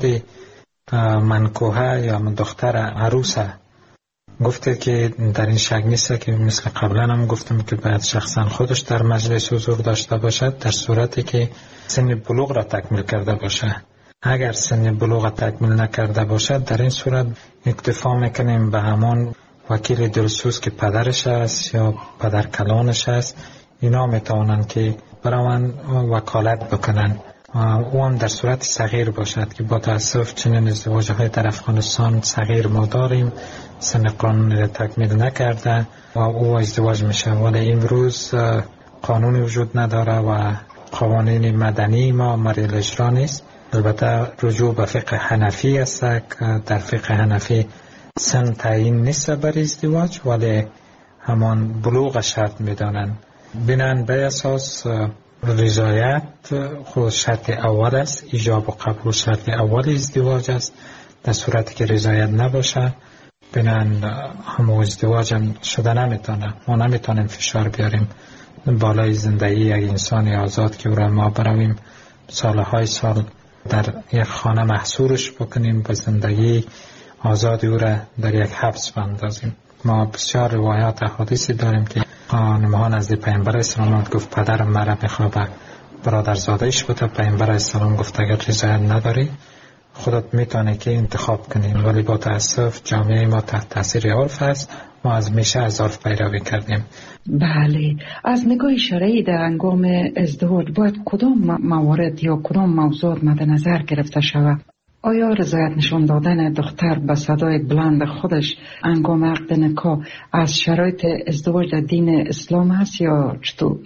منکوحه یا دختر عروسه گفته که در این شک نیست که مثل قبلا هم گفتم که باید شخصا خودش در مجلس حضور داشته باشد در صورتی که سن بلوغ را تکمیل کرده باشد. اگر سن بلوغ را تکمیل نکرده باشد، در این صورت اکتفا میکنیم به همان وکیل دلسوز که پدرش است یا پدر کلانش است. اینا میتوانن که برای وکالت بکنن، او هم در صورت صغیر باشد که با تاسف چنین ازدواج های در افغانستان صغیر ما داریم، سن قانونی را تکمیل نکرده و او ازدواج میشه. ولی امروز قانونی وجود نداره و قوانین مدنی ما مریل اجرا نیست. البته رجوع به فقه حنفی است که در فقه حنفی سن تعیین نیست برای ازدواج، ولی همان بلوغ شرط میدانند. بنان به اساس رضایت خود شرط اول است، ایجاب و قبول شرط اول ازدواج است. در صورتی که رضایت نباشه، بنان همون ازدواج هم شده نمیتونه. ما نمیتونیم فشار بیاریم بالای زندگی یک انسان آزاد که او را ما برویم سالهای سال در یک خانه محصورش بکنیم، به زندگی آزادی او را در یک حبس بندازیم. ما بسیار روایات احادیثی داریم که خانمها نزد پیامبر اسلام گفت پدرم مرا میخواد برادرزادهش بوده. پیامبر اسلام گفت اگر رضایت نداری خودت میتونی که انتخاب کنی. ولی با تاسف جامعه ما تحت تاثیر عرف است. ما از میشه از عرف پیروی کردیم. بله، از نگاه شرعی در هنگام ازدواج باید کدام موارد یا کدام موضوعات مد نظر گرفته شود؟ آیا رضایت نشان دادن دختر به صدای بلند خودش هنگام عقد نکاح از شرایط ازدواج در دین اسلام است یا چطور؟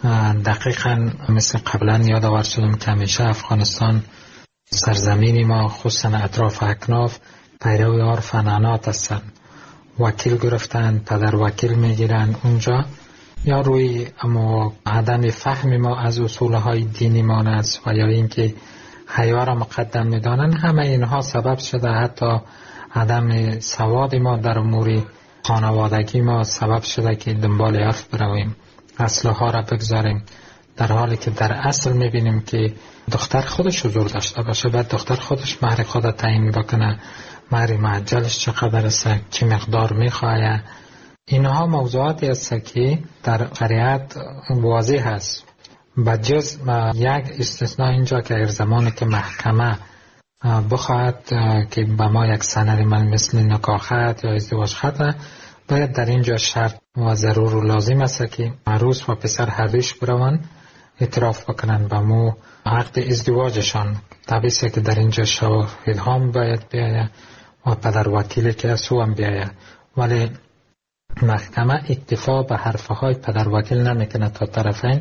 دقیقاً مثل قبلا یادآور شدم که همیشه افغانستان سرزمینی ما خصوصا اطراف اکناف پیرو عرف عنعنات هستند. وکیل گرفتن، پدر وکیل میگیرن اونجا، یا روی اما عدم فهم ما از اصولهای دینی ما است و یا اینکه حیا را مقدم میدانن. همه اینها سبب شده، حتی عدم سواد ما در امور خانوادگی ما سبب شده که دنبال عرف برویم، اصلها را بگذاریم، در حالی که در اصل میبینیم که دختر خودش حضور داشته باشه، بعد دختر خودش مهر خود تعیین بکنه، مهر معجلش چقدر است، چه مقدار میخواه. اینها موضوعاتی است که در شریعت واضح است. بجز یک استثناء اینجا که اگر زمانی که محکمه بخواهد که به ما یک سند مثل نکاح خط یا ازدواج خط، باید در اینجا شرط و ضرور و لازم است که عروس و پسر هر دویش بروند اعتراف بکنن به مو عقد ازدواجشان. طبیعی است که در اینجا شاهد هم باید بیاید و پدر وکیلی که از او هم بیاید، ولی محکمه اکتفا به حرفهای پدر وکیل نمیکنه تا طرفین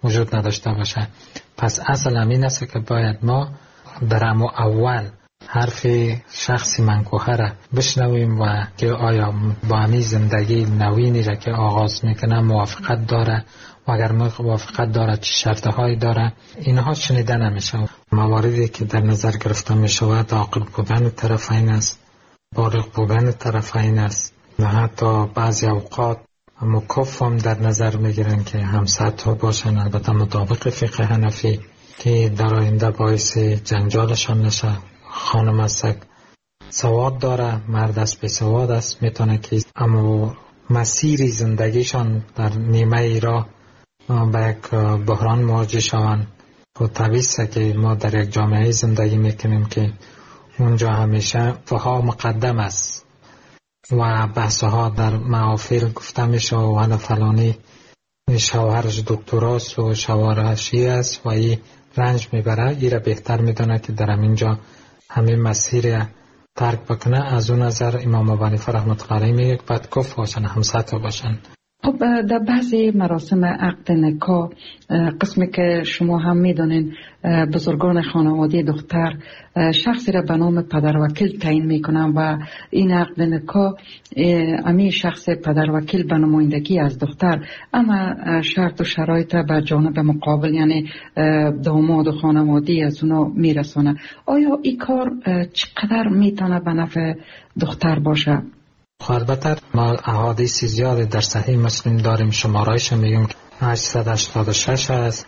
وجود نداشته باشه. پس اصل این است که باید ما در اول حرف شخص منکوه را بشنویم و که آیا با همین زندگی نوینی را که آغاز میکنه موافقت داره و اگر موافقت داره چه شرطهایی داره. اینها شنیده نمیشه. مواردی که در نظر گرفته میشود عاقل بودن طرفین است، بالغ بودن طرفین است و حتی بعضی اوقات مکف هم در نظر میگیرن که هم سطح باشن، البته مطابق فقه حنفی، که در آینده باعث جنجالشان نشه. خانم است سواد داره، مرد است بی سواد است، میتونه که اما مسیر زندگیشان در نیمه ای را به یک بحران مواجه شوند. خود طبیعی است که ما در یک جامعه زندگی میکنیم که اونجا همیشه فقها مقدم است و بحثها در محافل گفته میشه و حالا فلانی شوهرش دکتراست و شوهرش است و این رنج میبره، این را بهتر میدونه که در اینجا همین مسیر ترک بکنه. از اون نظر امام ابو حنیفه رحمت الله علیه میگه باید کف باشن، همسطح باشن. خب در بعضی مراسم عقد نکاح قسمی که شما هم میدونین بزرگان خانواده دختر شخصی را به نام پدروکیل تعیین میکنن و این عقد نکاح امی شخص پدروکیل به نمایندگی از دختر اما شرط و شرایط به جانب مقابل یعنی داماد و خانواده از اونا میرسونه. آیا این کار چقدر میتونه به نفع دختر باشه؟ البته ما احادیث زیاد در صحیح مسلم داریم، شمارایش میگیم که 886 است،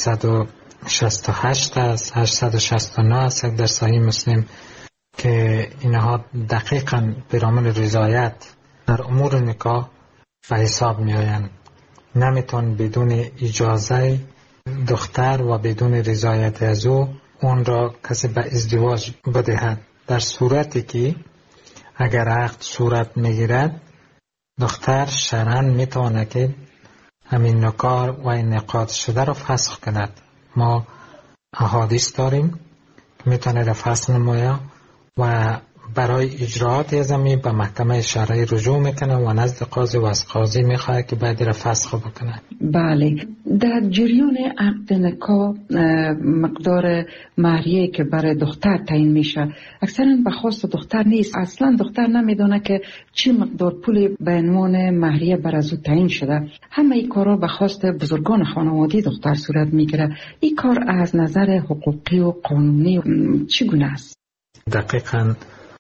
868 است، 869 است در صحیح مسلم که اینها دقیقاً برامون رضایت در امور نکاح به حساب می آیند. نمیتون بدون اجازه دختر و بدون رضایت از او اون را کسی به ازدواج بدهد. در صورتی که اگر عقد صورت میگیرد دختر شرعاً میتونه که همین نکاح و انعقاد شده را فسخ کند. ما احادیث داریم که میتونه را فسخ نماید و برای اجراعات ازمی به محکمه شرعی رجوع میکنه و نزد قاضی و از قاضی میخواه که باید را فسخ بکنه. بله، در جریان عقد نکاح مقدار مهریه که برای دختر تعیین میشه اکثرا به خواست دختر نیست. اصلا دختر نمیدونه که چه مقدار پولی به عنوان مهریه بر از او تعیین شده. همه این کارا به خواست بزرگان خانواده دختر صورت میگیره. این کار از نظر حقوقی و قانونی چگونه است؟ دقیقاً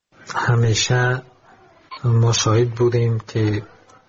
همیشه ما شاهد بودیم که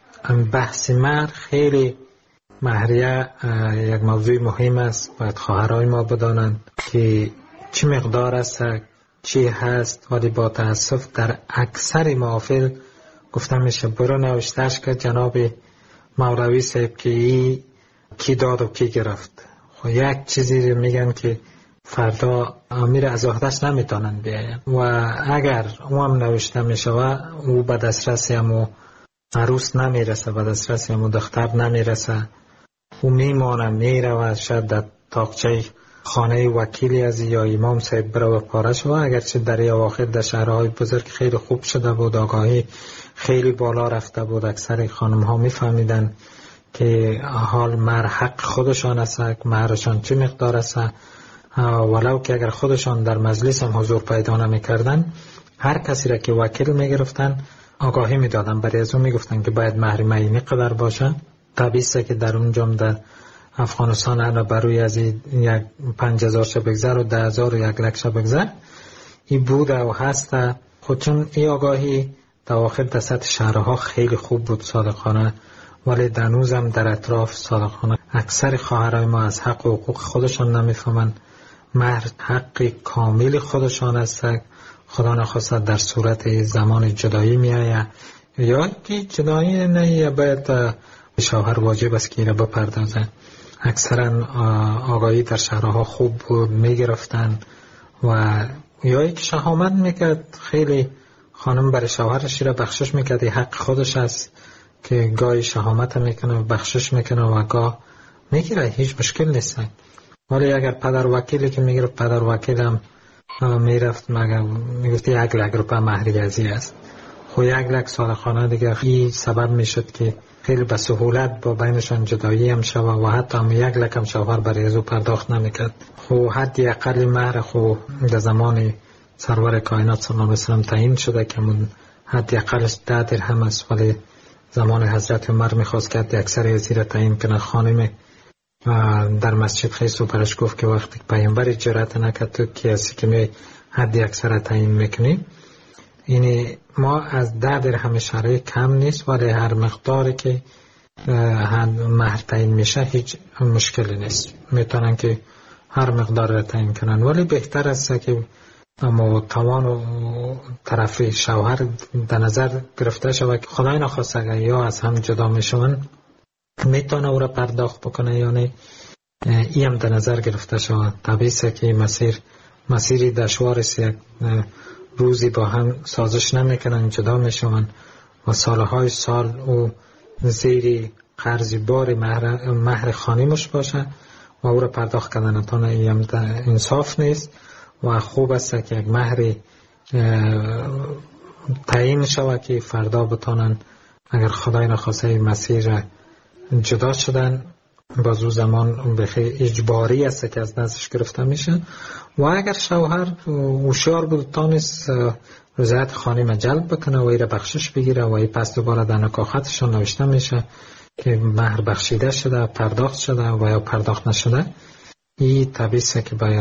بحث مهر خیلی مهریه یک موضوع مهم است. باید خواهرای ما بدانند که چه مقدار است، چی هست، ولی با تاسف در اکثر محافل گفته میشه برو نوشتهش که جناب مولوی صاحب که ای کی داد و کی گرفت. خب یک چیزی میگن که فردا امیر از عهده‌اش نمیتونن بیاین و اگر او هم نوشته میشه و او به دسترسی همو عروس نمیرسه، به دسترسی همو دختر نمیرسه، او میمانه میره و شاید در تاقچه خانه وکیلی از یا امام صاحب بره و پاره شد. اگرچه در اواخر در شهرهای بزرگ خیلی خوب شده بود، آگاهی خیلی بالا رفته بود، اکثر خانم ها میفهمیدن که حال مهر حق خودشان است، مهرشان چه مقدار است، ولو که اگر خودشان در مجلس هم حضور پیدا نمی کردن هر کسی را که وکیل می گرفتن آگاهی می دادن، برای از اون می گفتن که باید مهر معینی قدر باشه. طبیعی است که در اونجا در افغانستان هر بروی از یک 5000 شب بگذر و 10,000 و 1 لک شب بگذر این بوده و هست. خود چون این آگاهی در آخر در سطح شهرها خیلی خوب بود صادقانه، ولی دنوز هم در اطراف صادقانه اکثر خواهرای ما از حق و حقوق خودشان نمیفهمن. مهر حق کامل خودشان است، خدا نخواست در صورت زمان جدایی میآید یا که جدایی نه باید شوهر واجب است که را بپردازه. اکثرا آگاهی در شهرها خوب بود، میگرفتن و یا یک شهامت میکرد، خیلی خانم برای شوهرش را بخشش میکرد، حق خودش است که گاهی شهامت میکنه و بخشش میکنه و گاه میگیره، هیچ مشکل نیست. ولی اگر پدر وکیلی که میگرفت، پدر وکیل هم میرفت مگر میگفت 1 لک روپیه مهریه است، خو یک لک صادقانه دیگه این سبب میشد که خیلی به سهولت با بینشان جدایی هم شود و حتی هم یک لک هم شوهر برای از او پرداخت نمیکرد. خو حدی اقل مهر خو در زمان سرور کائنات صلی الله علیه و سلم تعیین شده که من حدی اقلش 10 درهم است، ولی زمان حضرت عمر میخواست که حدی اکثر زیر تعیین کنه. خانم در مسجد خیس و برش گفت که وقتی پیامبر جرأت نکرد تو کی هستی که می حدی اکثر تعیین میکنی؟ یعنی ما از 10 درهم شرعی کم نیست، ولی هر مقداری که مهر تعیین میشه هیچ مشکلی نیست، میتونن که هر مقدار را تعیین کنن. ولی بهتر است که اما توان و طرف شوهر در نظر گرفته شود که خدای نخواسته اگر یا از هم جدا میشون میتونه او را پرداخت بکنه یا نه، این هم در نظر گرفته شود. طبیعی است که مسیری دشوار است، یک روزی با هم سازش نمیکنن جدا میشون و سالهای سال او زیر قرضی بار مهر خانیمش باشه و او را پرداخت کردن نتونه، این هم انصاف نیست و خوب است که یک مهر تعیین شود که فردا بتونن اگر خدای نخواسته مسیر جدا شدن باز او زمان بخی اجباری است که از دستش گرفته میشه. و اگر شوهر هوشیار بود تانست رضایت خانم جلب بکنه و ای را بخشش بگیره و ای پس دوباره در نکاحتشان نوشته میشه که مهر بخشیده شده، پرداخت شده و یا پرداخت نشده، این طبیعی است که باید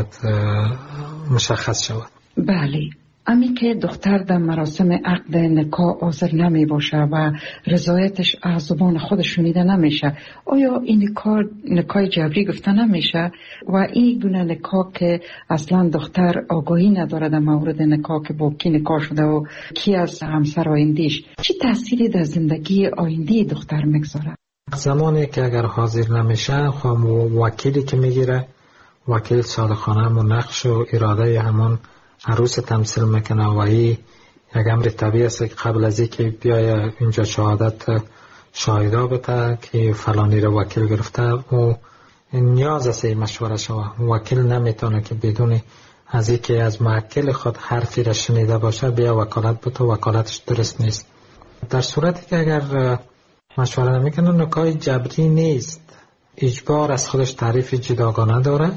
مشخص شود. بله، امی که دختر در مراسم عقد نکاح حاضر نمی باشه و رضایتش از زبان خود شنیده نمیشه، آیا این نکاح جبری گفته نمیشه؟ و این گونه نکاح که اصلا دختر آگاهی نداره در مورد نکاح که با کی نکاح شده و کی از همسر آیندهش، چی تأثیری در زندگی آینده دختر میگذاره؟ زمانی که اگر حاضر نمیشه خب وکیلی که میگیره، وکیل صادقانه همون نقش و اراده همون عروس تمثیل میکنه و این یک امر طبیعی است که قبل از اینکه بیای اینجا شهادت شاهدا بده که فلانی رو وکیل گرفته و نیاز است مشوره شود. وکیل نمیتونه که بدون از اینکه از موکل خود حرفی را شنیده باشه بیا وکالت بده، وکالتش درست نیست. در صورتی که اگر مشوره نمیکنه نکاح جبری نیست، اجبار از خودش تعریف جداگانه داره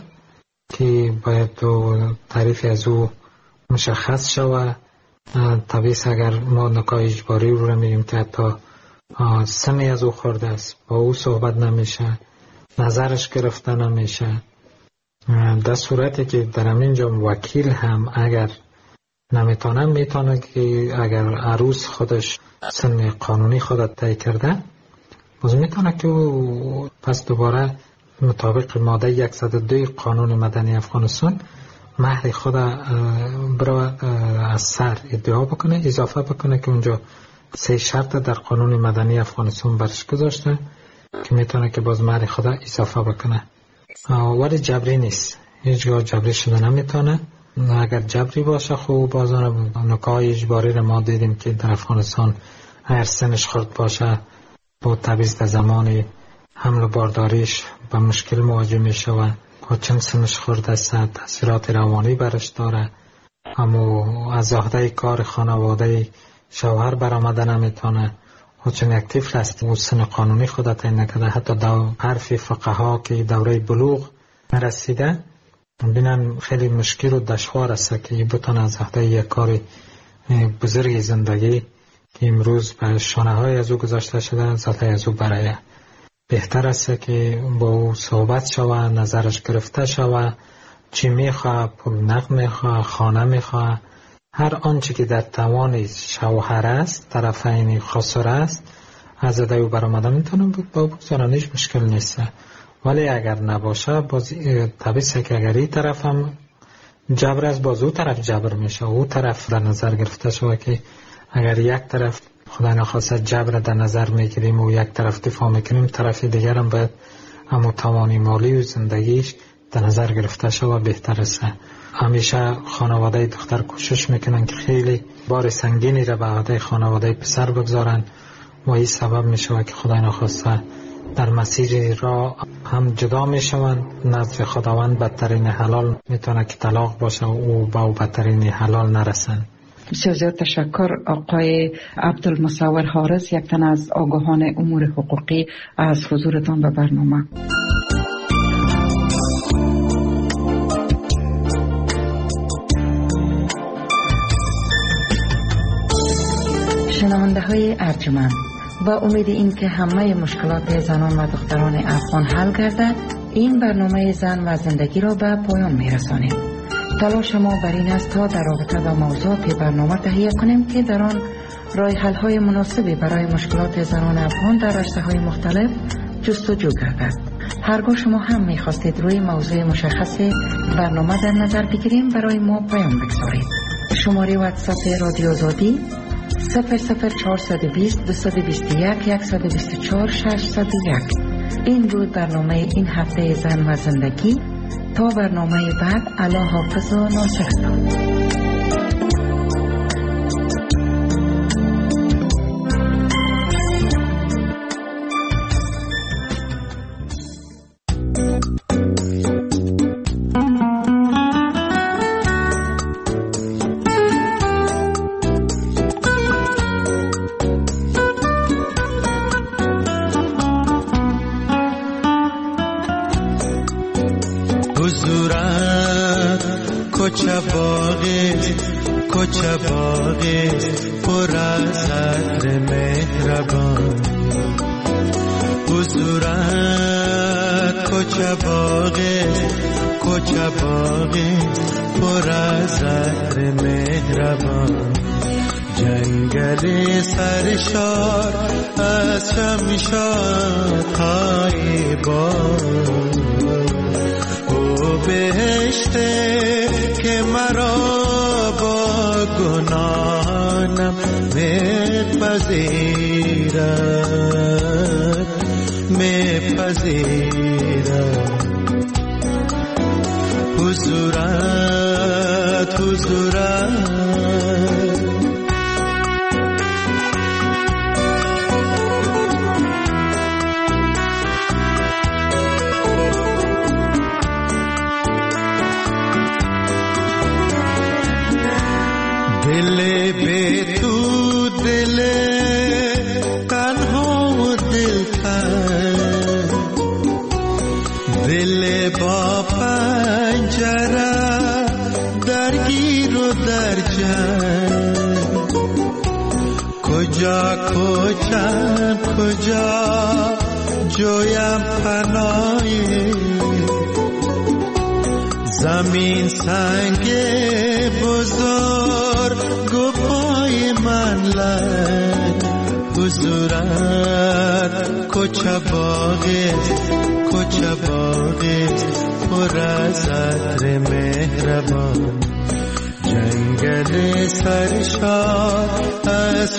که باید تعریف از او مشخص شود. طبیعی است اگر ما نکاح اجباری رو میگیم که حتی سنی از او خورده است، با او صحبت نمیشه، نظرش گرفته نمیشه، در صورتی که در همینجا وکیل هم اگر نمیتونه میتونه که اگر عروس خودش سن قانونی خودت طی کرده باز میتونه که پس دوباره مطابق ماده 102 قانون مدنی افغانستان مهر خود برای از سر ادعا بکنه، اضافه بکنه که اونجا 3 شرط در قانون مدنی افغانستان برش گذاشته که میتونه که باز مهر خود اضافه بکنه. ولی جبری نیست، هیچگاه جبری شده نمیتونه. اگر جبری باشه خوب بازان نکاح اجباری رو ما دیدیم که در افغانستان هر سنش خورد باشه با تبعیض در زمان حمل و بارداریش با مشکل مواجه میشه و چند سنش خورده است تاثیرات روانی برش داره، اما از عهده کار خانواده شوهر برآمده نمیتونه و چون یک طفل است و سن قانونی خود تعیین نکرده، حتی حرف فقها که دوره بلوغ رسیده بینن خیلی مشکل و دشوار است که بتونه از عهده یک کار بزرگ زندگی که امروز به شانه های از او گذاشته شده ذاته از او برایه. بهتر است که با او صحبت شوه، نظرش گرفته شوه، چی میخواه، پول نقد میخواه، خانه میخواه، هر آنچه که در توان شوهر است، طرفین خسر است از عهده او برآمده میتونه با بگذارنش مشکل نیست. ولی اگر نباشه باز طبیعی است که اگر این طرف هم جبر است باز او طرف جبر میشه، او طرف در نظر گرفته شوه که اگر یک طرف خدا نخواسته جبر در نظر میگیریم و یک طرف دفاع میکنیم، طرف دیگر هم باید همون توانی مالی و زندگیش در نظر گرفته شود بهتر است. همیشه خانواده دختر کوشش میکنن که خیلی بار سنگینی را به عهده خانواده پسر بگذارن و این سبب میشه که خدا نخواسته در مسیر را هم جدا میشوند. نزد خداوند بدترین حلال میتونه که طلاق باشه و با بدترین حلال نرسن. بسیار زیاد تشکر آقای عبدالمصور حارس، یک تن از آگاهان امور حقوقی، از حضورتان به برنامه. شنونده های ارجمند، با امید این که همه مشکلات زنان و دختران افغان حل گردد، این برنامه زن و زندگی را به پایان می رسانیم. تلاش ما بر این است تا در رابطه با موضوعات برنامه تهیه کنیم که در آن راه حل های مناسبی برای مشکلات زنان افغان در رشته های مختلف جستجو گردد. هرگاه شما هم می خواستید روی موضوع مشخص برنامه در نظر بگیریم، برای ما پیام بگذارید. شماره واتساپ رادیو آزادی 00420 221 124 601. این بود برنامه این هفته زن و زندگی. تا برنامه بعد، الله حافظ و ناصرتان. کوچه باغی پر از عطر مهربان، حضورت کوچه باغی پر از عطر مهربان، جنگل سرشار از شمشادهای باد، او بهشته که مرا با گناهانم میپذیرد، حضورت دل بے تو دل تنها و دلتر، دل با پنجره درگیر و در جنگ، کجا جویم پناهی، زمین سنگ بزرگ و پای من لنگ، حضورت کوچه باغی پر از عطر مهربان، جنگل سرشار از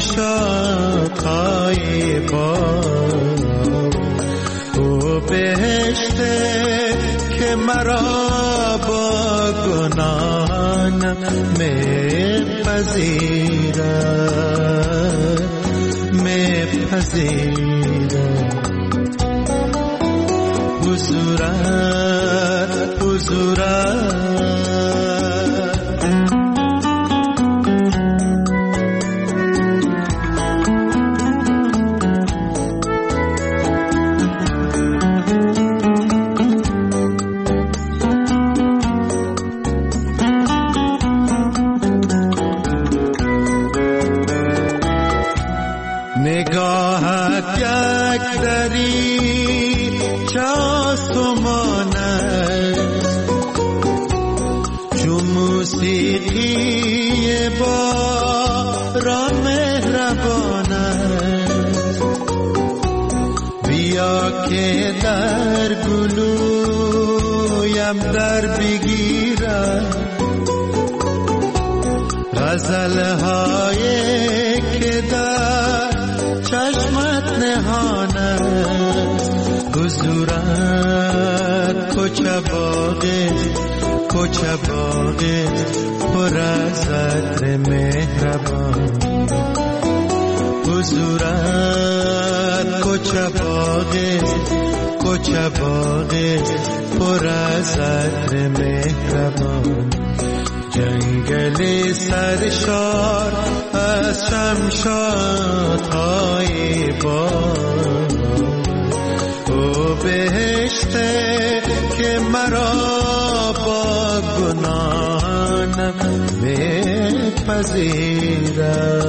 شمشادهای باد، او بهشته که مرا با گناهانم میپذیرد، حضورت نگاهت یک دریچه آسمان است، چو موسیقی باران مهربان است، بیا که در گلویم در بگیرد غزل‌های که در چشمت نهانه، حضورت کوچه باغی پر از عطر مهربان، حضورت کوچه باغی پر از عطر مهربان، جنگل سرشار از شمشادهای باد، او بهشته که مرا با گناهانم میپذیرد.